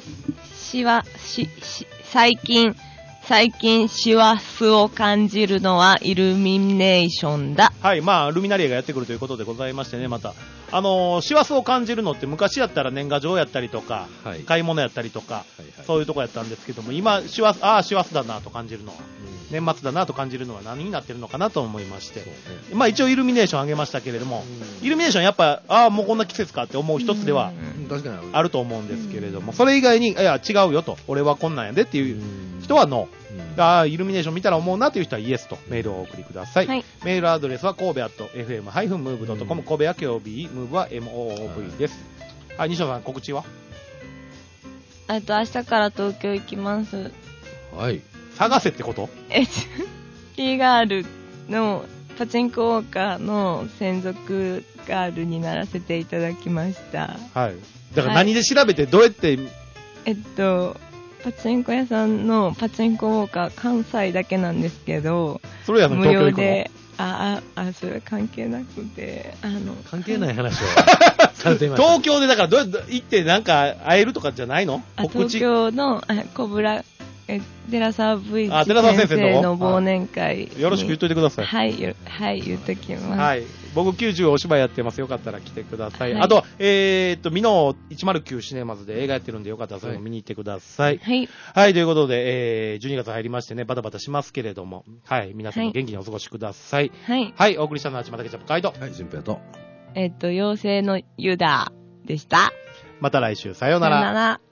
最近、師走を感じるのはイルミネーションだ。 はい、まあ、ルミナリエがやってくるということでございましてね、また。師走を感じるのって昔やったら年賀状やったりとか、買い物やったりとか、そういうとこやったんですけども、今、師走だなと感じるのは、年末だなと感じるのは何になってるのかなと思いまして、まあ一応イルミネーションあげましたけれども、イルミネーションやっぱ、もうこんな季節かって思う一つではあると思うんですけれども、それ以外に、いや、違うよと、俺はこんなんやでっていう人はノー。イルミネーション見たら思うなという人はイエスとメールをお送りください。メールアドレスは神戸@fm-move.com、神戸は KOB、ムーブは MOOV です。はい、西野さん、告知は？ 明日から東京行きます。 はい。 探せってこと？ T ガールのパチンコウォーカーの専属ガールにならせていただきました。 はい。だから何で調べてどうやって？ パチンコ屋さんのパチンコウォーカー関西だけなんですけど、 それやのに東京行くの？ 無料で、それは関係なくて、 関係ない話をされていました。 東京でだから行ってなんか会えるとかじゃないの？ 東京の小倉寺沢 V 先生の忘年会。 よろしく言っといてください。 はい、言っときます。 はい。僕90お芝居やってます。よかったら来てください。はい、あと、美濃109シネマズで映画やってるんで、よかったらそれも見に行ってください。 はい。 はい、ということで、12月入りましてね、バタバタしますけれども、はい、皆さんも元気にお過ごしください。 はい。 はい、お送りしたのはちまたけちゃぷカイト。 はい、順平と。 妖精のユダでした。 また来週、さようなら。 さようなら。